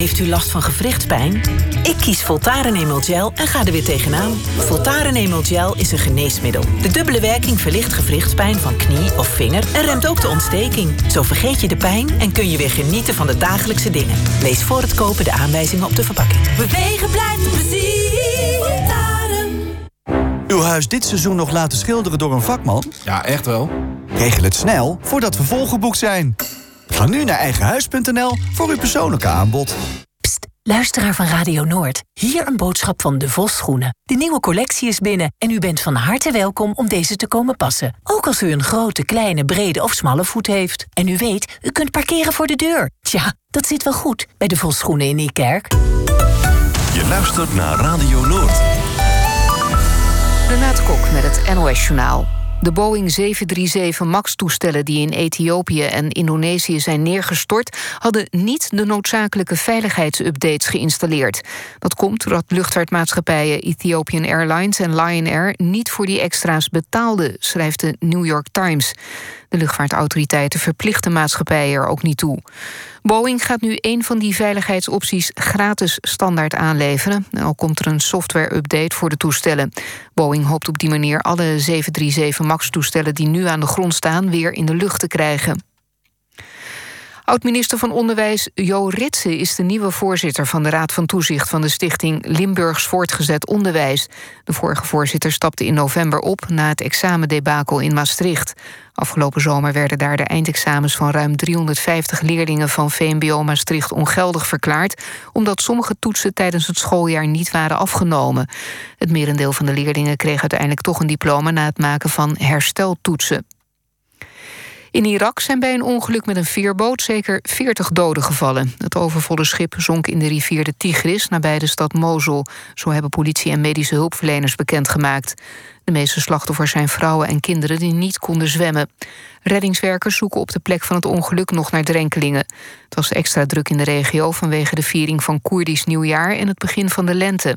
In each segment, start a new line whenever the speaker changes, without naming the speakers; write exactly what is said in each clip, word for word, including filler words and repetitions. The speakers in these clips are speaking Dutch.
Heeft u last van gewrichtspijn? Ik kies Voltaren Emel Gel en ga er weer tegenaan. Voltaren Emel Gel is een geneesmiddel. De dubbele werking verlicht gewrichtspijn van knie of vinger en remt ook de ontsteking. Zo vergeet je de pijn en kun je weer genieten van de dagelijkse dingen. Lees voor het kopen de aanwijzingen op de verpakking.
Bewegen blijft een plezier. Voltaren.
Uw huis dit seizoen nog laten schilderen door een vakman?
Ja, echt wel.
Regel het snel voordat we volgeboekt zijn. Ga nu naar eigenhuis punt n l voor uw persoonlijke aanbod.
Pst, luisteraar van Radio Noord. Hier een boodschap van De Vos Schoenen. De nieuwe collectie is binnen en u bent van harte welkom om deze te komen passen. Ook als u een grote, kleine, brede of smalle voet heeft. En u weet, u kunt parkeren voor de deur. Tja, dat zit wel goed bij De Vos Schoenen in Niekerk.
Je luistert naar Radio Noord.
Renate Kok met het N O S-journaal. De Boeing zeven drie zeven MAX-toestellen die in Ethiopië en Indonesië zijn neergestort, hadden niet de noodzakelijke veiligheidsupdates geïnstalleerd. Dat komt doordat luchtvaartmaatschappijen Ethiopian Airlines en Lion Air niet voor die extra's betaalden, schrijft de New York Times. De luchtvaartautoriteiten verplichten maatschappijen er ook niet toe. Boeing gaat nu een van die veiligheidsopties gratis standaard aanleveren. En al komt er een software-update voor de toestellen. Boeing hoopt op die manier alle zeven drie zeven MAX-toestellen die nu aan de grond staan weer in de lucht te krijgen. Oud-minister van Onderwijs Jo Ritsen is de nieuwe voorzitter van de Raad van Toezicht van de stichting Limburgs Voortgezet Onderwijs. De vorige voorzitter stapte in november op na het examendebakel in Maastricht. Afgelopen zomer werden daar de eindexamens van ruim driehonderdvijftig leerlingen van V M B O Maastricht ongeldig verklaard, omdat sommige toetsen tijdens het schooljaar niet waren afgenomen. Het merendeel van de leerlingen kreeg uiteindelijk toch een diploma na het maken van hersteltoetsen. In Irak zijn bij een ongeluk met een veerboot zeker veertig doden gevallen. Het overvolle schip zonk in de rivier de Tigris nabij de stad Mosul. Zo hebben politie en medische hulpverleners bekendgemaakt. De meeste slachtoffers zijn vrouwen en kinderen die niet konden zwemmen. Reddingswerkers zoeken op de plek van het ongeluk nog naar drenkelingen. Het was extra druk in de regio vanwege de viering van Koerdisch nieuwjaar en het begin van de lente.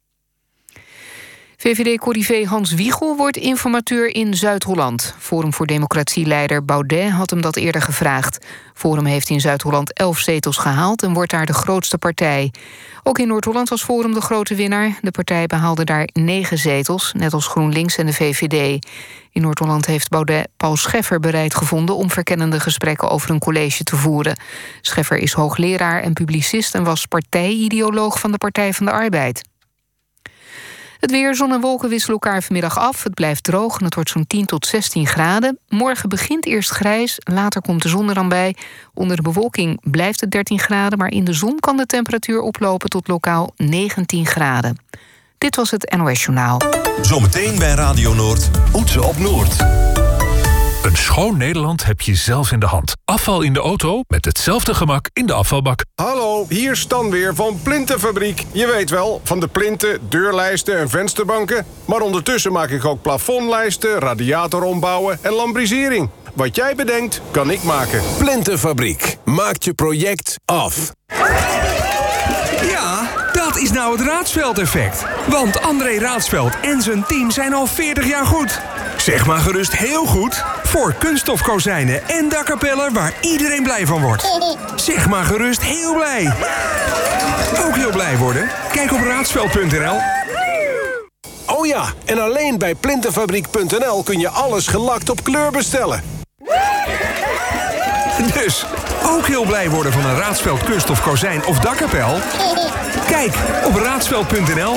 V V D-corrivé Hans Wiegel wordt informateur in Zuid-Holland. Forum voor Democratie-leider Baudet had hem dat eerder gevraagd. Forum heeft in Zuid-Holland elf zetels gehaald en wordt daar de grootste partij. Ook in Noord-Holland was Forum de grote winnaar. De partij behaalde daar negen zetels, net als GroenLinks en de V V D. In Noord-Holland heeft Baudet Paul Scheffer bereid gevonden om verkennende gesprekken over een college te voeren. Scheffer is hoogleraar en publicist en was partijideoloog van de Partij van de Arbeid. Het weer, zon en wolken wisselen elkaar vanmiddag af. Het blijft droog en het wordt zo'n tien tot zestien graden. Morgen begint eerst grijs, later komt de zon er dan bij. Onder de bewolking blijft het dertien graden, maar in de zon kan de temperatuur oplopen tot lokaal negentien graden. Dit was het N O S-journaal.
Zometeen bij Radio Noord, Oetsen op Noord.
Een schoon Nederland heb je zelf in de hand. Afval in de auto met hetzelfde gemak in de afvalbak.
Hallo, hier Stan weer van Plintenfabriek. Je weet wel, van de plinten, deurlijsten en vensterbanken. Maar ondertussen maak ik ook plafondlijsten, radiator ombouwen en lambrisering. Wat jij bedenkt, kan ik maken.
Plintenfabriek maakt je project af.
Ja, dat is nou het Raadsveld-effect. Want André Raadsveld en zijn team zijn al veertig jaar goed. Zeg maar gerust heel goed voor kunststofkozijnen en dakkapellen waar iedereen blij van wordt. Zeg maar gerust heel blij. Ook heel blij worden? Kijk op raadsveld punt n l.
Oh ja, en alleen bij plintenfabriek punt n l kun je alles gelakt op kleur bestellen.
Dus, ook heel blij worden van een Raadsveld kunststof kozijn of dakkapel? Kijk op raadsveld punt n l.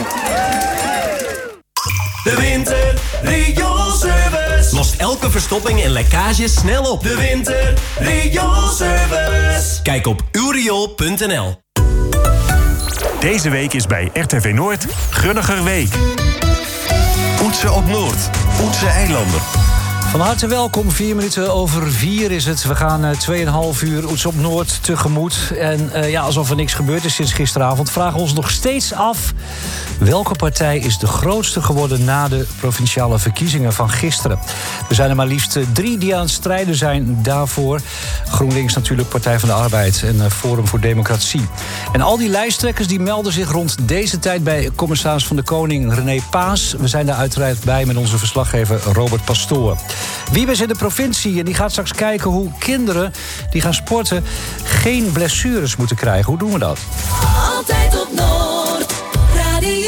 De Winter Rioolservice
lost elke verstopping en lekkage snel op.
De Winter Rioolservice.
Kijk op uw riool punt n l.
Deze week is bij R T V Noord Gunniger Week.
Oetsen op Noord, Oetse eilanden.
Van harte welkom, vier minuten over vier is het. We gaan uh, tweeënhalf uur Oets op Noord tegemoet. En uh, ja, alsof er niks gebeurd is sinds gisteravond, vragen we ons nog steeds af: welke partij is de grootste geworden na de provinciale verkiezingen van gisteren? Er zijn er maar liefst drie die aan het strijden zijn daarvoor. GroenLinks natuurlijk, Partij van de Arbeid en uh, Forum voor Democratie. En al die lijsttrekkers die melden zich rond deze tijd bij commissaris van de Koning René Paas. We zijn daar uiteraard bij met onze verslaggever Robert Pastoor. Wiebes in de provincie en die gaat straks kijken hoe kinderen die gaan sporten geen blessures moeten krijgen. Hoe doen we dat?
Altijd op Noord, Radio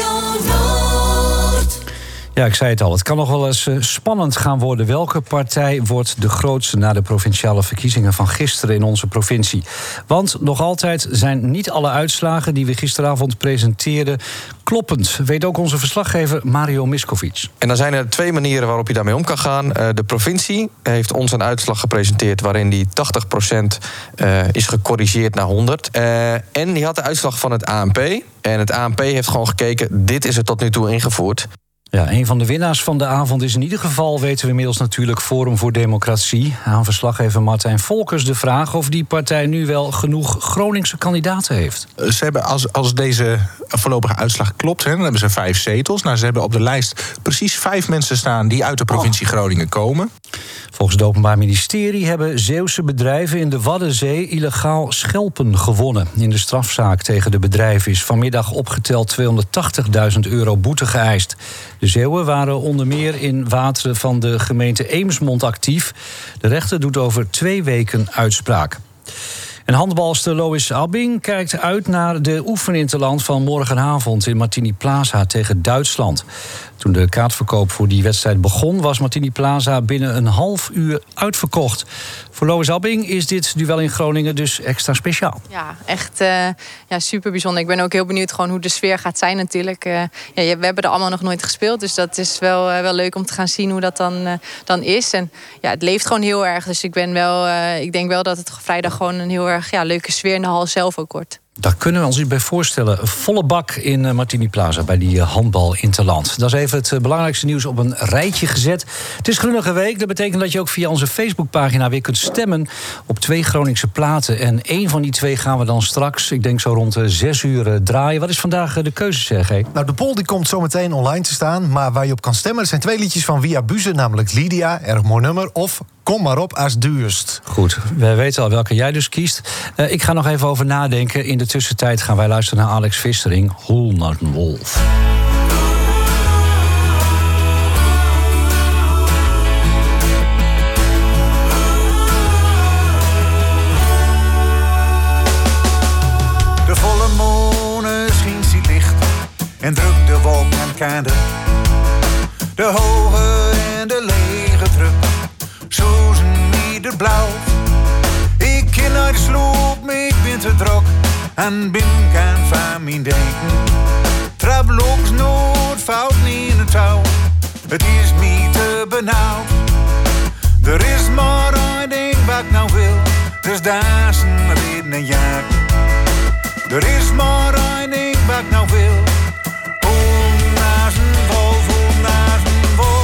Noord.
Ja, ik zei het al. Het kan nog wel eens uh, spannend gaan worden. Welke partij wordt de grootste na de provinciale verkiezingen van gisteren in onze provincie? Want nog altijd zijn niet alle uitslagen die we gisteravond presenteerden kloppend. Weet ook onze verslaggever Mario Miskovic.
En dan zijn er twee manieren waarop je daarmee om kan gaan. Uh, de provincie heeft ons een uitslag gepresenteerd waarin die tachtig procent uh, is gecorrigeerd naar honderd. Uh, en die had de uitslag van het A N P. En het A N P heeft gewoon gekeken, dit is er tot nu toe ingevoerd.
Ja, een van de winnaars van de avond is in ieder geval, weten we inmiddels natuurlijk, Forum voor Democratie. Aan verslaggever Martijn Volkers de vraag of die partij nu wel genoeg Groningse kandidaten heeft.
Ze hebben, als, als deze voorlopige uitslag klopt, hè, dan hebben ze vijf zetels. Nou, ze hebben op de lijst precies vijf mensen staan die uit de provincie Groningen komen.
Volgens het Openbaar Ministerie hebben Zeeuwse bedrijven in de Waddenzee illegaal schelpen gewonnen. In de strafzaak tegen de bedrijven is vanmiddag opgeteld tweehonderdtachtigduizend euro boete geëist. De Zeeuwen waren onder meer in wateren van de gemeente Eemsmond actief. De rechter doet over twee weken uitspraak. En handbalster Lois Abbing kijkt uit naar de oefeninterland van morgenavond in Martini Plaza tegen Duitsland. Toen de kaartverkoop voor die wedstrijd begon, was Martini Plaza binnen een half uur uitverkocht. Voor Lois Abbing is dit duel in Groningen dus extra speciaal.
Ja, echt uh, ja, super bijzonder. Ik ben ook heel benieuwd gewoon hoe de sfeer gaat zijn natuurlijk. Uh, ja, we hebben er allemaal nog nooit gespeeld, dus dat is wel, uh, wel leuk om te gaan zien hoe dat dan, uh, dan is. En ja, het leeft gewoon heel erg, dus ik, ben wel, uh, ik denk wel dat het vrijdag gewoon een heel erg ja, leuke sfeer in de hal zelf ook wordt.
Daar kunnen we ons iets bij voorstellen. Een volle bak in Martini Plaza bij die handbal Interland. Dat is even het belangrijkste nieuws op een rijtje gezet. Het is Grunnige Week. Dat betekent dat je ook via onze Facebookpagina weer kunt stemmen op twee Groningse platen. En één van die twee gaan we dan straks, ik denk zo rond zes uur, draaien. Wat is vandaag de keuze, Sergej?
Nou, de poll die komt zo meteen online te staan. Maar waar je op kan stemmen, er zijn twee liedjes van Via Buze, namelijk Lydia, erg mooi nummer, of Kom maar op als duurst.
Goed, wij weten al welke jij dus kiest. Uh, ik ga nog even over nadenken. In de tussentijd gaan wij luisteren naar Alex Vistering, Hol naar een wolf.
De volle maan schijnt ziet licht en drukt de wolken aan kade. De hoge en de lege druk. Zozen ieder blauw. Ik ken naar de sloop, maar ik ben te druk. En ben kan van mijn denken. Trabloks nood fout niet in het touw. Het is me te benauwd. Er is maar een ding wat ik nou wil. Dus daar is een reden en jaken. Er is maar een ding wat ik nou wil. Hol naar zijn wolf, hol naar zijn wolf.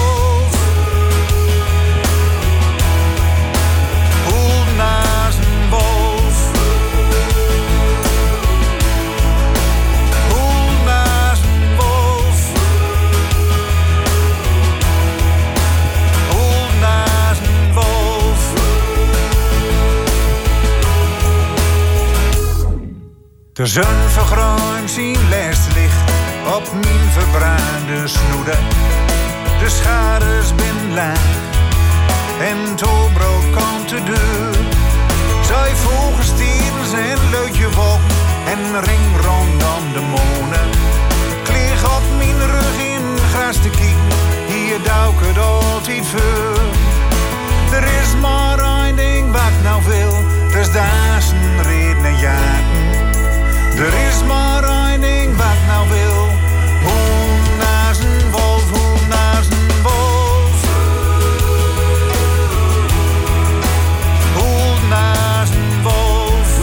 Naar zijn wolf. Hol naar zijn wolf. Hol naar zijn wolf. De zon vergruimt zijn lestlicht op mijn verbrande snoede. De schades ben laag en toebrood komt te deur. Zij volgen stieren zijn leutje wolk en ring rondom de monen. Ik lig op mijn rug in gras te kieken, hier duik het altijd veel. Er is maar één ding wat ik nou wil, dus daar is een reden en jaken. Er is maar één ding wat ik nou wil, hoe naar zijn wolf, hoe naar zijn wolf. Naar zijn wolf.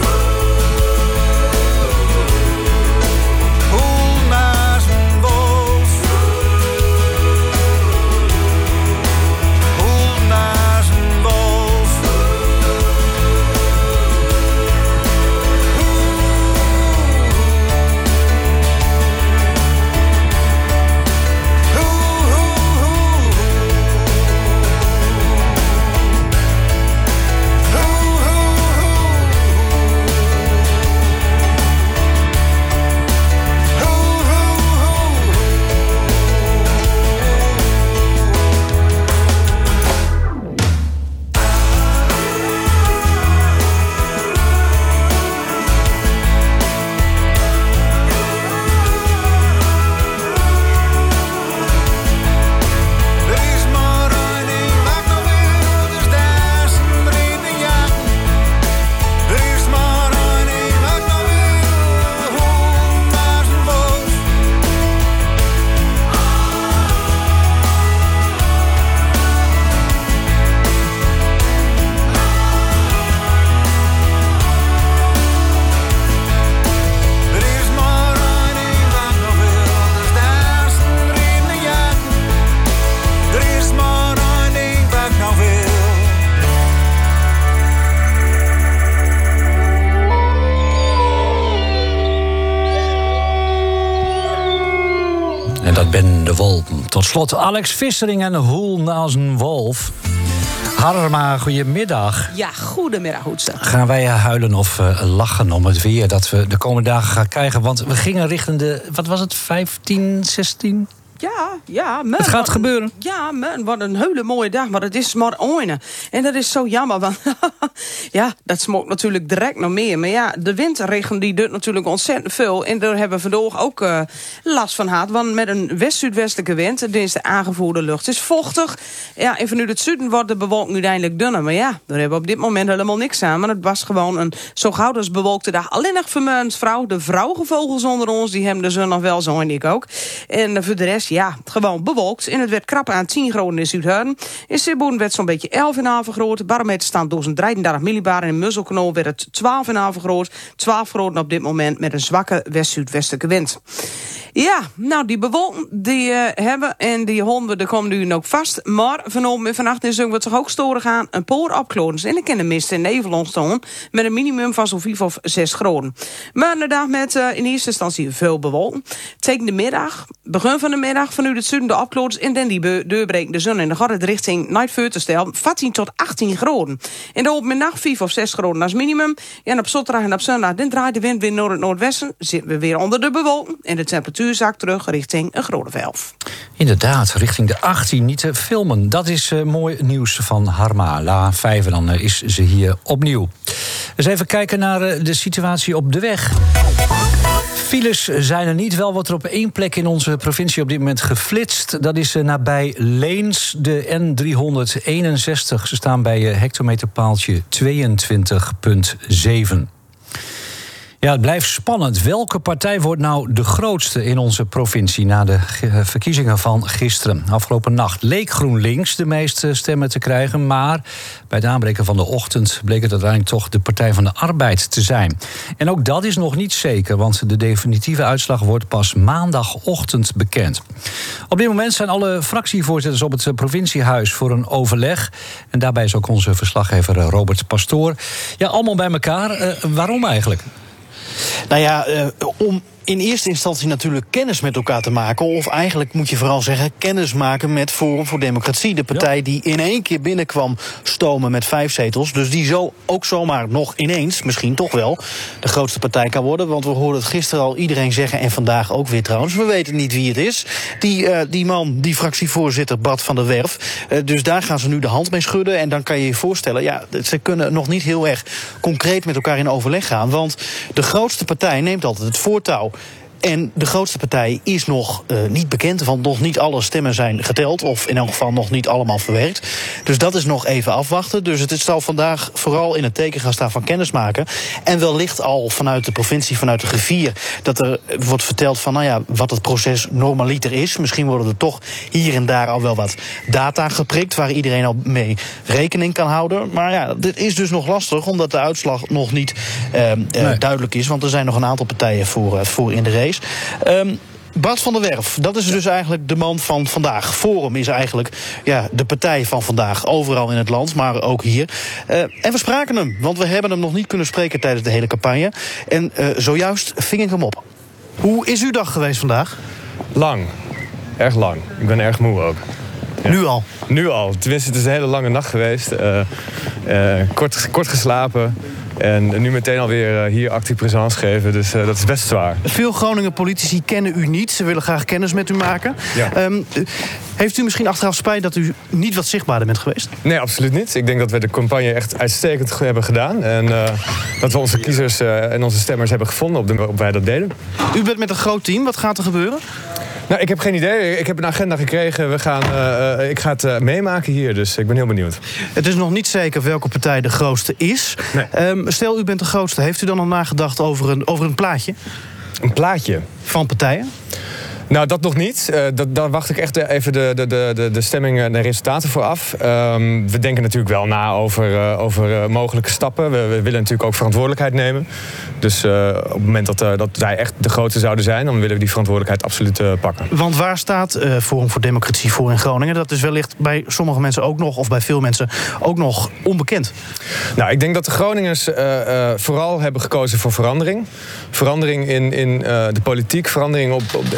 Hoe naar zijn wolf. Hoe naar zijn wolf. Hoe
En dat ben de Wolpen. Tot slot Alex Vissering en Hoel als een wolf. Harma, goedemiddag.
Ja, goedemiddag, Hoedster.
Gaan wij huilen of uh, lachen om het weer dat we de komende dagen gaan krijgen? Want we gingen richting de, wat was het, vijftien, zestien?
Ja, ja. Man,
het gaat
wat,
gebeuren.
Ja, man, wat een hele mooie dag, maar het is maar ooine. En dat is zo jammer, want ja, dat smokt natuurlijk direct nog meer. Maar ja, de windregen die doet natuurlijk ontzettend veel. En daar hebben we vandaag ook uh, last van gehad. Want met een west-zuidwestelijke wind, dit is de aangevoerde lucht, is vochtig. Ja, en vanuit het zuiden wordt de bewolking uiteindelijk dunner. Maar ja, daar hebben we op dit moment helemaal niks aan. Maar het was gewoon een zo gauw als bewolkte dag. Alleen nog voor mijn vrouw, de vrouwgevogels onder ons, die hebben de zon nog wel, zo en ik ook. En voor de rest, ja, gewoon bewolkt. En het werd krap aan tien graden in Zuid-Huiden. In Zeeboeren werd zo'n beetje elf komma vijf graden. De barometer staat duizend drieëndertig millibar. En in Musselknool werd het twaalf komma vijf graden. twaalf graden op dit moment met een zwakke west-zuidwestelijke wind. Ja, nou, die bewolking die uh, hebben en die honden, daar komen nu ook vast. Maar vanavond en vannacht is het toch ook storen gaan. Een paar opklodens. En ik ken de mist en nevel ontstaan. Met een minimum van zo'n vijf of zes graden. Maar inderdaad met uh, in eerste instantie veel bewolking. Tegen de middag, begin van de middag, vanuit het zuiden de opklodens. En dan die deurbrekende zon. En dan gaat het richting Night-Veurtenstel. veertien tot achttien graden. En dan op middag vijf of zes graden als minimum. En op zaterdag en op zondag dan draait de wind weer naar het noordwesten. Zitten we weer onder de bewolking. En de temperatuur zakt terug richting een graad of elf.
Inderdaad, richting de achttien, niet te filmen. Dat is uh, mooi nieuws van Harma. La vijf, en dan uh, is ze hier opnieuw. Dus even kijken naar uh, de situatie op de weg. Files zijn er niet. Wel wordt er op één plek in onze provincie op dit moment geflitst. Dat is uh, nabij Leens, de N driehonderdeenenzestig. Ze staan bij uh, hectometerpaaltje tweeëntwintig komma zeven. Ja, het blijft spannend. Welke partij wordt nou de grootste in onze provincie na de verkiezingen van gisteren? Afgelopen nacht leek GroenLinks de meeste stemmen te krijgen, maar bij het aanbreken van de ochtend bleek het uiteindelijk toch de Partij van de Arbeid te zijn. En ook dat is nog niet zeker, want de definitieve uitslag wordt pas maandagochtend bekend. Op dit moment zijn alle fractievoorzitters op het provinciehuis voor een overleg. En daarbij is ook onze verslaggever Robert Pastoor. Ja, allemaal bij elkaar. Uh, waarom eigenlijk?
Nou ja, uh, om in eerste instantie natuurlijk kennis met elkaar te maken. Of eigenlijk moet je vooral zeggen kennis maken met Forum voor Democratie. De partij ja. die in één keer binnenkwam stomen met vijf zetels. Dus die zo ook zomaar nog ineens, misschien toch wel, de grootste partij kan worden. Want we hoorden het gisteren al iedereen zeggen, en vandaag ook weer trouwens. We weten niet wie het is. Die, uh, die man, die fractievoorzitter Bart van der Werf. Uh, dus daar gaan ze nu de hand mee schudden. En dan kan je je voorstellen, ja, ze kunnen nog niet heel erg concreet met elkaar in overleg gaan. Want de grootste partij neemt altijd het voortouw. En de grootste partij is nog uh, niet bekend, want nog niet alle stemmen zijn geteld. Of in elk geval nog niet allemaal verwerkt. Dus dat is nog even afwachten. Dus het zal vandaag vooral in het teken gaan staan van kennismaken. En wellicht al vanuit de provincie, vanuit de griffier, dat er wordt verteld van, nou ja, wat het proces normaliter is. Misschien worden er toch hier en daar al wel wat data geprikt, waar iedereen al mee rekening kan houden. Maar ja, dit is dus nog lastig, omdat de uitslag nog niet uh, uh, nee. duidelijk is. Want er zijn nog een aantal partijen voor, uh, voor in de race. Um, Bart van der Werf, dat is dus eigenlijk de man van vandaag. Forum is eigenlijk ja, de partij van vandaag. Overal in het land, maar ook hier. Uh, en we spraken hem, want we hebben hem nog niet kunnen spreken tijdens de hele campagne. En uh, zojuist ving ik hem op. Hoe is uw dag geweest vandaag?
Lang. Erg lang. Ik ben erg moe ook. Ja.
Nu al?
Nu al. Tenminste, het is een hele lange nacht geweest. Uh, uh, kort, kort geslapen. En nu meteen alweer uh, hier actie présence geven. Dus uh, dat is best zwaar.
Veel Groninger politici kennen u niet. Ze willen graag kennis met u maken.
Ja.
Um, heeft u misschien achteraf spijt dat u niet wat zichtbaarder bent geweest?
Nee, absoluut niet. Ik denk dat we de campagne echt uitstekend hebben gedaan. En uh, dat we onze kiezers uh, en onze stemmers hebben gevonden op de waarop wij dat deden.
U bent met een groot team. Wat gaat er gebeuren?
Nou, ik heb geen idee. Ik heb een agenda gekregen. We gaan, uh, ik ga het uh, meemaken hier, dus ik ben heel benieuwd.
Het is nog niet zeker welke partij de grootste is.
Nee.
Um, stel, u bent de grootste. Heeft u dan al nagedacht over een, over een plaatje?
Een plaatje?
Van partijen?
Nou, dat nog niet. Uh, dat, daar wacht ik echt even de, de, de, de stemming en de resultaten voor af. Um, we denken natuurlijk wel na over, uh, over uh, mogelijke stappen. We, we willen natuurlijk ook verantwoordelijkheid nemen. Dus uh, op het moment dat, uh, dat wij echt de grootste zouden zijn, dan willen we die verantwoordelijkheid absoluut uh, pakken.
Want waar staat uh, Forum voor Democratie voor in Groningen? Dat is wellicht bij sommige mensen ook nog, of bij veel mensen ook nog onbekend.
Nou, ik denk dat de Groningers uh, uh, vooral hebben gekozen voor verandering. Verandering in, in uh, de politiek, verandering op, op de, de kijk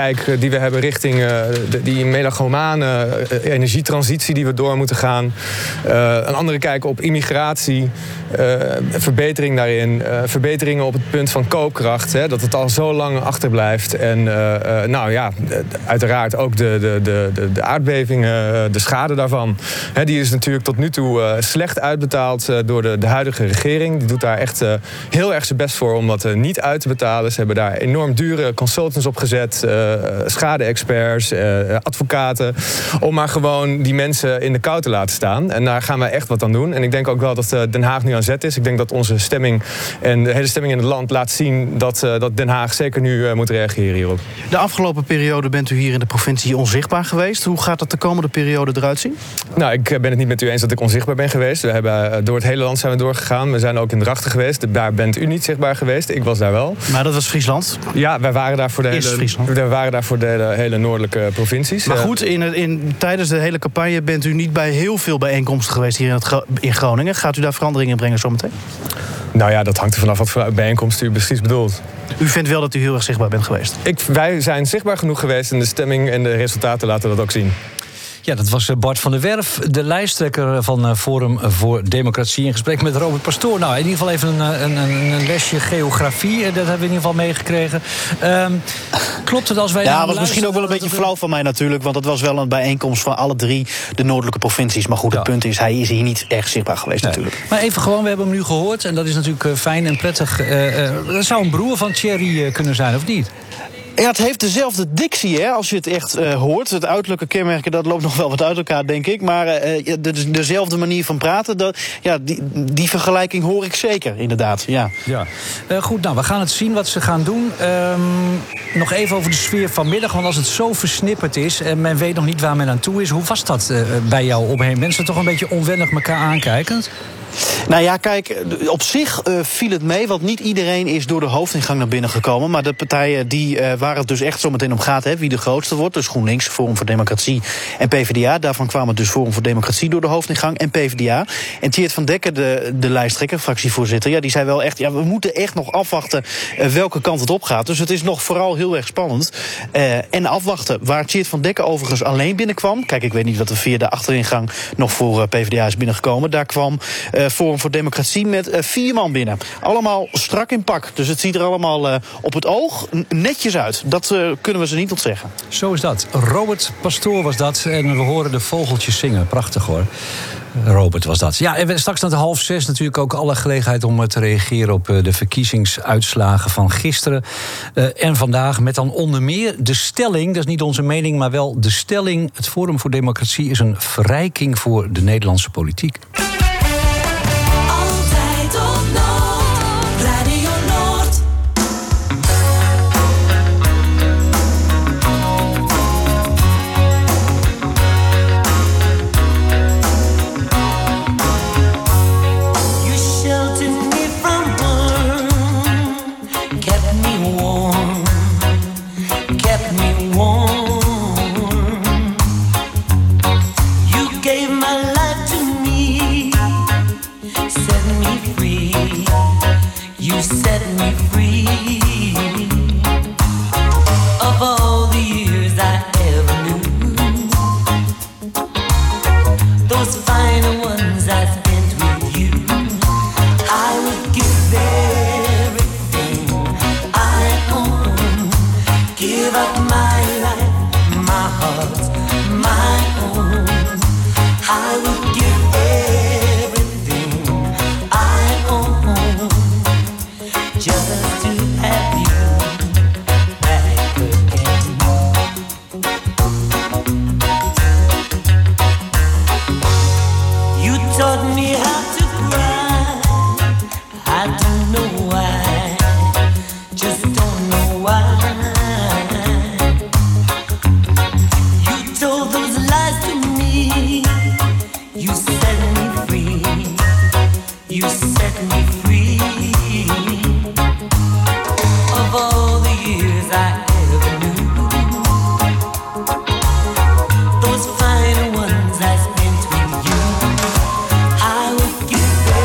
kijk die we hebben richting uh, de, die melagomane uh, energietransitie die we door moeten gaan. Uh, een andere kijk op immigratie, uh, verbetering daarin, uh, verbeteringen op het punt van koopkracht, hè, dat het al zo lang achterblijft. En uh, uh, nou ja, uiteraard ook de, de, de, de aardbevingen, de schade daarvan. Hè, die is natuurlijk tot nu toe uh, slecht uitbetaald uh, door de, de huidige regering. Die doet daar echt uh, heel erg zijn best voor om dat uh, niet uit te betalen. Ze hebben daar enorm dure consultants op gezet, uh, schade-experts, uh, advocaten, om maar gewoon die mensen in de kou te laten staan. En daar gaan wij echt wat aan doen. En ik denk ook wel dat uh, Den Haag nu aan zet is. Ik denk dat onze stemming en de hele stemming in het land laat zien dat, uh, dat Den Haag zeker nu uh, moet reageren hierop.
De afgelopen periode bent u hier in de provincie onzichtbaar geweest. Hoe gaat dat de komende periode eruit zien?
Nou, ik ben het niet met u eens dat ik onzichtbaar ben geweest. We hebben, uh, door het hele land zijn we doorgegaan. We zijn ook in Drachten geweest. Daar bent u niet zichtbaar geweest. Ik was daar wel.
Maar dat was Friesland?
Ja, wij waren daar voor de, hele, wij waren daar voor de hele, hele noordelijke provincies.
Maar goed, in, in, tijdens de hele campagne bent u niet bij heel veel bijeenkomsten geweest hier in, het, in Groningen. Gaat u daar veranderingen brengen zometeen?
Nou ja, dat hangt er vanaf wat voor bijeenkomsten u precies bedoelt.
U vindt wel dat u heel erg zichtbaar bent geweest?
Ik, wij zijn zichtbaar genoeg geweest en de stemming en de resultaten laten dat ook zien.
Ja, dat was Bart van der Werf, de lijsttrekker van Forum voor Democratie, in gesprek met Robert Pastoor. Nou, in ieder geval even een, een, een lesje geografie, dat hebben we in ieder geval meegekregen. Um, klopt het als wij...
Ja, dat was misschien ook wel een beetje flauw van mij natuurlijk, want het was wel een bijeenkomst van alle drie de noordelijke provincies. Maar goed, het ja. punt is, hij is hier niet erg zichtbaar geweest nee. natuurlijk.
Maar even gewoon, we hebben hem nu gehoord en dat is natuurlijk fijn en prettig. Uh, uh, dat zou een broer van Thierry uh, kunnen zijn, of niet?
Ja, het heeft dezelfde dictie, hè, als je het echt uh, hoort. Het uiterlijke kenmerken, dat loopt nog wel wat uit elkaar, denk ik. Maar uh, de, dezelfde manier van praten, dat, ja, die, die vergelijking hoor ik zeker, inderdaad. Ja.
Ja. Uh, goed, nou, we gaan het zien wat ze gaan doen. Um, nog even over de sfeer vanmiddag, want als het zo versnipperd is en men weet nog niet waar men aan toe is, hoe was dat uh, bij jou omheen? Mensen toch een beetje onwennig elkaar aankijkend?
Nou ja, kijk, op zich uh, viel het mee, want niet iedereen is door de hoofdingang naar binnen gekomen. Maar de partijen die uh, waar het dus echt zo meteen om gaat, hè, wie de grootste wordt, dus GroenLinks, Forum voor Democratie en PvdA. Daarvan kwamen dus Forum voor Democratie door de hoofdingang en PvdA. En Tjeerd van Dekker, de, de lijsttrekker, fractievoorzitter, ja, die zei wel echt, ja, we moeten echt nog afwachten uh, welke kant het op gaat. Dus het is nog vooral heel erg spannend. Uh, en afwachten waar Tjeerd van Dekker overigens alleen binnenkwam. Kijk, ik weet niet wat er via de achteringang nog voor uh, PvdA is binnengekomen. Daar kwam Uh, Forum voor Democratie met uh, vier man binnen. Allemaal strak in pak. Dus het ziet er allemaal uh, op het oog netjes uit. Dat uh, kunnen we ze niet ontzeggen.
Zo is dat. Robert Pastoor was dat. En we horen de vogeltjes zingen. Prachtig hoor. Robert was dat. Ja, en straks na de half zes natuurlijk ook alle gelegenheid om te reageren op de verkiezingsuitslagen van gisteren uh, en vandaag. Met dan onder meer de stelling, dat is niet onze mening, maar wel de stelling: het Forum voor Democratie is een verrijking voor de Nederlandse politiek.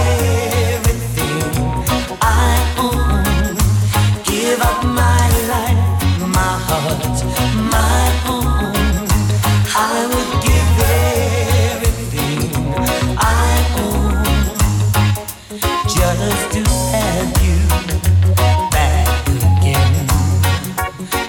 My life.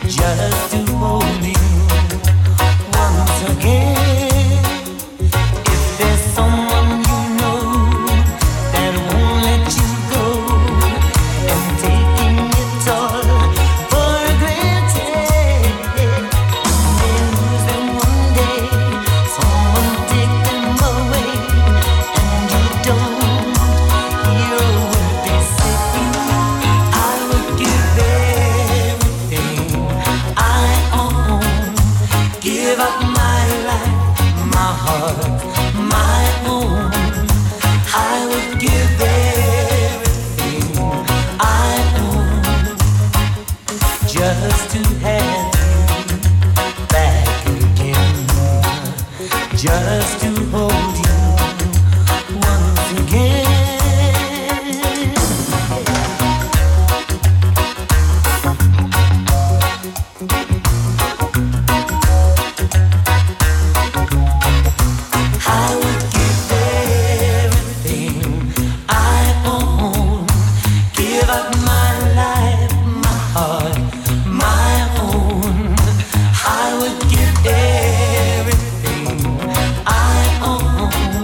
just to hold you once again. If there's someone you know that won't let you go and taking it all for granted, they lose them one day, someone take them away, and you don't hear a word they say. I would give everything I own, give up my life, my heart, my own. I would give everything I own just to have you back again, just to hold you once again. I would give everything I own, give up my life, my heart, my own. I would give everything I own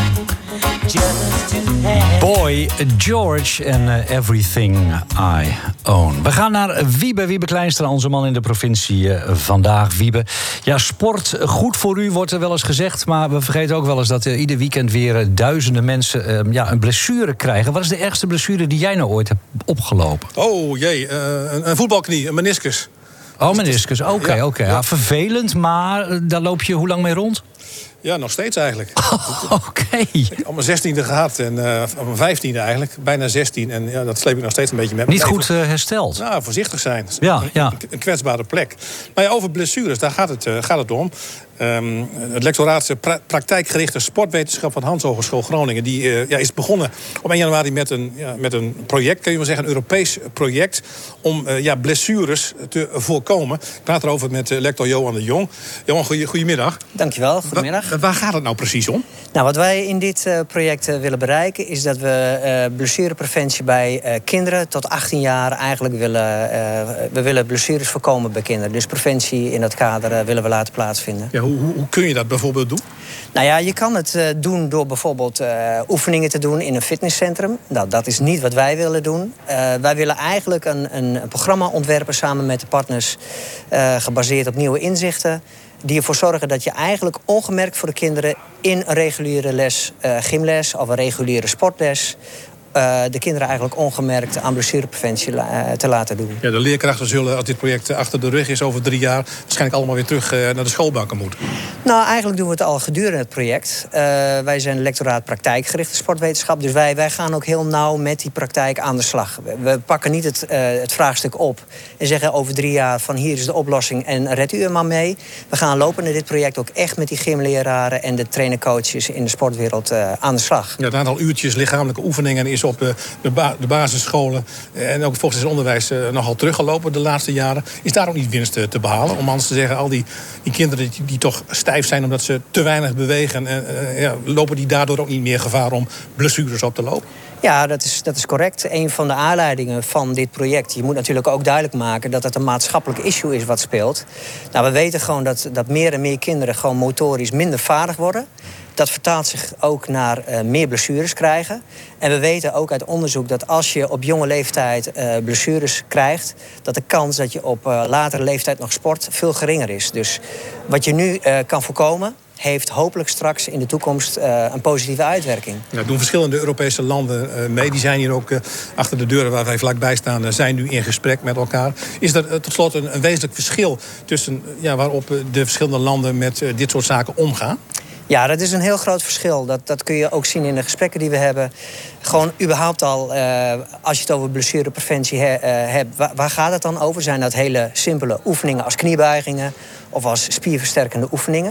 just to have.
Boy George en uh, Everything I Own. We gaan naar Wiebe, Wiebe Kleinstra, onze man in de provincie uh, vandaag. Wiebe, ja, sport goed voor u wordt er wel eens gezegd, maar we vergeten ook wel eens dat uh, ieder weekend weer uh, duizenden mensen uh, ja, een blessure krijgen. Wat is de ergste blessure die jij nou ooit hebt opgelopen?
Oh jee, uh, een, een voetbalknie, een meniscus.
Oh, meniscus, oké, okay,
ja,
oké. Okay.
ja.
Ja, vervelend, maar uh, daar loop je hoe lang mee rond?
Ja, nog steeds eigenlijk.
Oh, oké. Okay.
Ik heb al mijn zestiende gehad en uh, mijn vijftiende eigenlijk, bijna zestien. En ja, dat sleep ik nog steeds een beetje met me.
Niet goed uh, hersteld?
Nou, voorzichtig zijn.
Ja, ja.
Een, een kwetsbare plek. Maar ja, over blessures, daar gaat het, uh, gaat het om. Um, het lectoraat pra- praktijkgerichte sportwetenschap van Hans Hogeschool Groningen... die uh, ja, is begonnen op één januari met een, ja, met een project, kun je wel zeggen, een Europees project... om uh, ja, blessures te voorkomen. Ik praat erover met uh, lector Johan de Jong. Johan, goeie, goedemiddag.
Dankjewel, goedemiddag.
Wa- waar gaat het nou precies om?
Nou, wat wij in dit uh, project uh, willen bereiken... is dat we uh, blessurepreventie bij uh, kinderen tot achttien jaar eigenlijk willen... Uh, we willen blessures voorkomen bij kinderen. Dus preventie in dat kader uh, willen we laten plaatsvinden.
Ja, hoe, hoe kun je dat bijvoorbeeld doen?
Nou ja, je kan het uh, doen door bijvoorbeeld uh, oefeningen te doen in een fitnesscentrum. Nou, dat is niet wat wij willen doen. Uh, wij willen eigenlijk een, een programma ontwerpen samen met de partners... Uh, gebaseerd op nieuwe inzichten... die ervoor zorgen dat je eigenlijk ongemerkt voor de kinderen... in een reguliere les, uh, gymles of een reguliere sportles... Uh, de kinderen eigenlijk ongemerkt aan blessurepreventie uh, te laten doen.
Ja, de leerkrachten zullen, als dit project achter de rug is over drie jaar... waarschijnlijk allemaal weer terug uh, naar de schoolbanken moeten.
Nou, eigenlijk doen we het al gedurende het project. Uh, wij zijn lectoraat praktijkgerichte sportwetenschap. Dus wij, wij gaan ook heel nauw met die praktijk aan de slag. We, we pakken niet het, uh, het vraagstuk op en zeggen over drie jaar... van hier is de oplossing en red u er maar mee. We gaan lopende dit project ook echt met die gymleraren... en de trainercoaches in de sportwereld uh, aan de slag.
Ja, het aantal uurtjes lichamelijke oefeningen is op de, de, ba- de basisscholen... en ook volgens het onderwijs uh, nogal teruggelopen de laatste jaren. Is daar ook niet winst te, te behalen? Om anders te zeggen, al die, die kinderen die, die toch stijf zijn... omdat ze te weinig bewegen... en uh, ja, lopen die daardoor ook niet meer gevaar om blessures op te lopen?
Ja, dat is, dat is correct. Een van de aanleidingen van dit project... je moet natuurlijk ook duidelijk maken dat het een maatschappelijk issue is wat speelt. Nou, we weten gewoon dat, dat meer en meer kinderen... gewoon motorisch minder vaardig worden. Dat vertaalt zich ook naar uh, meer blessures krijgen. En we weten ook uit onderzoek dat als je op jonge leeftijd uh, blessures krijgt... dat de kans dat je op uh, latere leeftijd nog sport veel geringer is. Dus wat je nu uh, kan voorkomen... heeft hopelijk straks in de toekomst uh, een positieve uitwerking.
Nou, doen verschillende Europese landen uh, mee. Die zijn hier ook uh, achter de deuren waar wij vlakbij staan... Uh, zijn nu in gesprek met elkaar. Is er uh, tot slot een, een wezenlijk verschil... tussen uh, ja, waarop uh, de verschillende landen met uh, dit soort zaken omgaan?
Ja, dat is een heel groot verschil. Dat, dat kun je ook zien in de gesprekken die we hebben. Gewoon überhaupt al, uh, als je het over blessurepreventie he, uh, hebt... Waar, waar gaat het dan over? Zijn dat hele simpele oefeningen als kniebuigingen... of als spierversterkende oefeningen?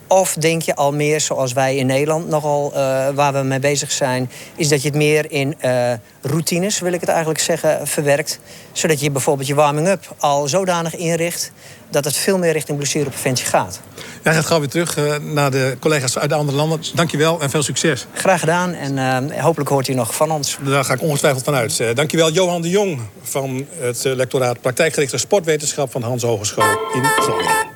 Of denk je al meer, zoals wij in Nederland nogal uh, waar we mee bezig zijn, is dat je het meer in uh, routines, wil ik het eigenlijk zeggen, verwerkt. Zodat je bijvoorbeeld je warming-up al zodanig inricht dat het veel meer richting blessurepreventie gaat.
Jij gaat gauw weer terug uh, naar de collega's uit de andere landen. Dankjewel en veel succes.
Graag gedaan en uh, hopelijk hoort u nog van ons.
Daar ga ik ongetwijfeld van uit. Uh, dankjewel Johan de Jong van het uh, lectoraat Praktijkgerichte Sportwetenschap van Hans Hogeschool in Groningen.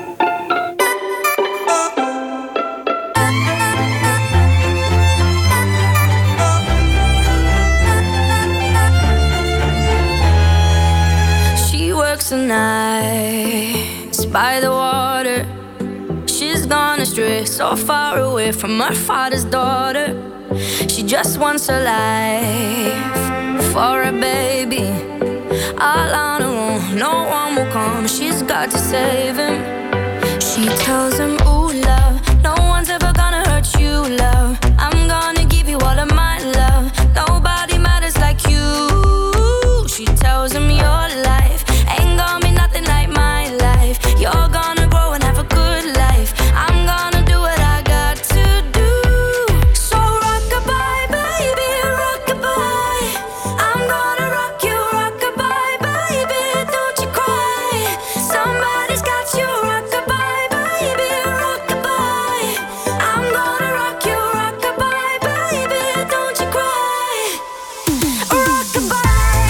The nights by the water, she's gone astray, so far away from her father's daughter. She just wants a life for a baby, all on her own, no one will come. She's got to save him. She tells him, ooh, love, no one's ever gonna hurt you, love. I'm gonna give you all of my love. Nobody matters like you. She tells him your life ain't gonna be nothing like my life. You're gonna grow and have a good life. I'm gonna do what I got to do. So rock-a-bye, baby, rock-a-bye. I'm gonna rock you, rock-a-bye, baby, don't you cry. Somebody's got you, rock-a-bye, baby, rock-a-bye. I'm gonna rock you, rock-a-bye, baby, don't you cry. Rock-a-bye.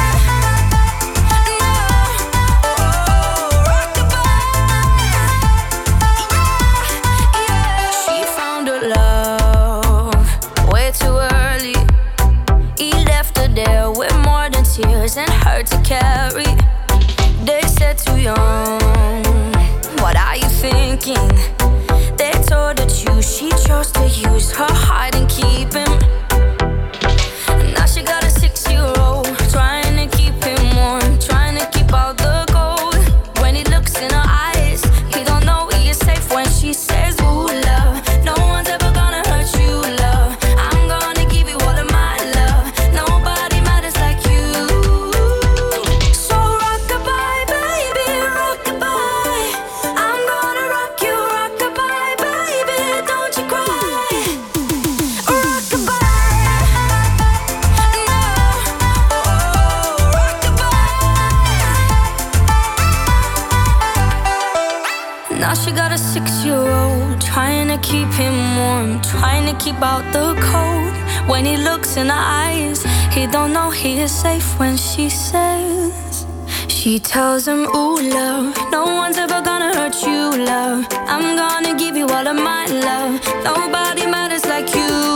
And hard to carry. They said too young, what are you thinking? They told her to choose, she chose to use her heart and keep him. And now she got a six-year-old, trying to keep him warm, trying to keep out the cold. When he looks in her eyes, he don't know he is safe when she says, ooh, love, no one's ever gonna hurt you, love. I'm gonna give you all of my love. Nobody matters like you. Now she got a six-year-old, trying to keep him warm, trying to keep out the cold. When he looks in her eyes, he don't know he is safe when she says. She tells him, ooh, love, no one's ever gonna hurt you, love. I'm gonna give you all of my love. Nobody matters like you.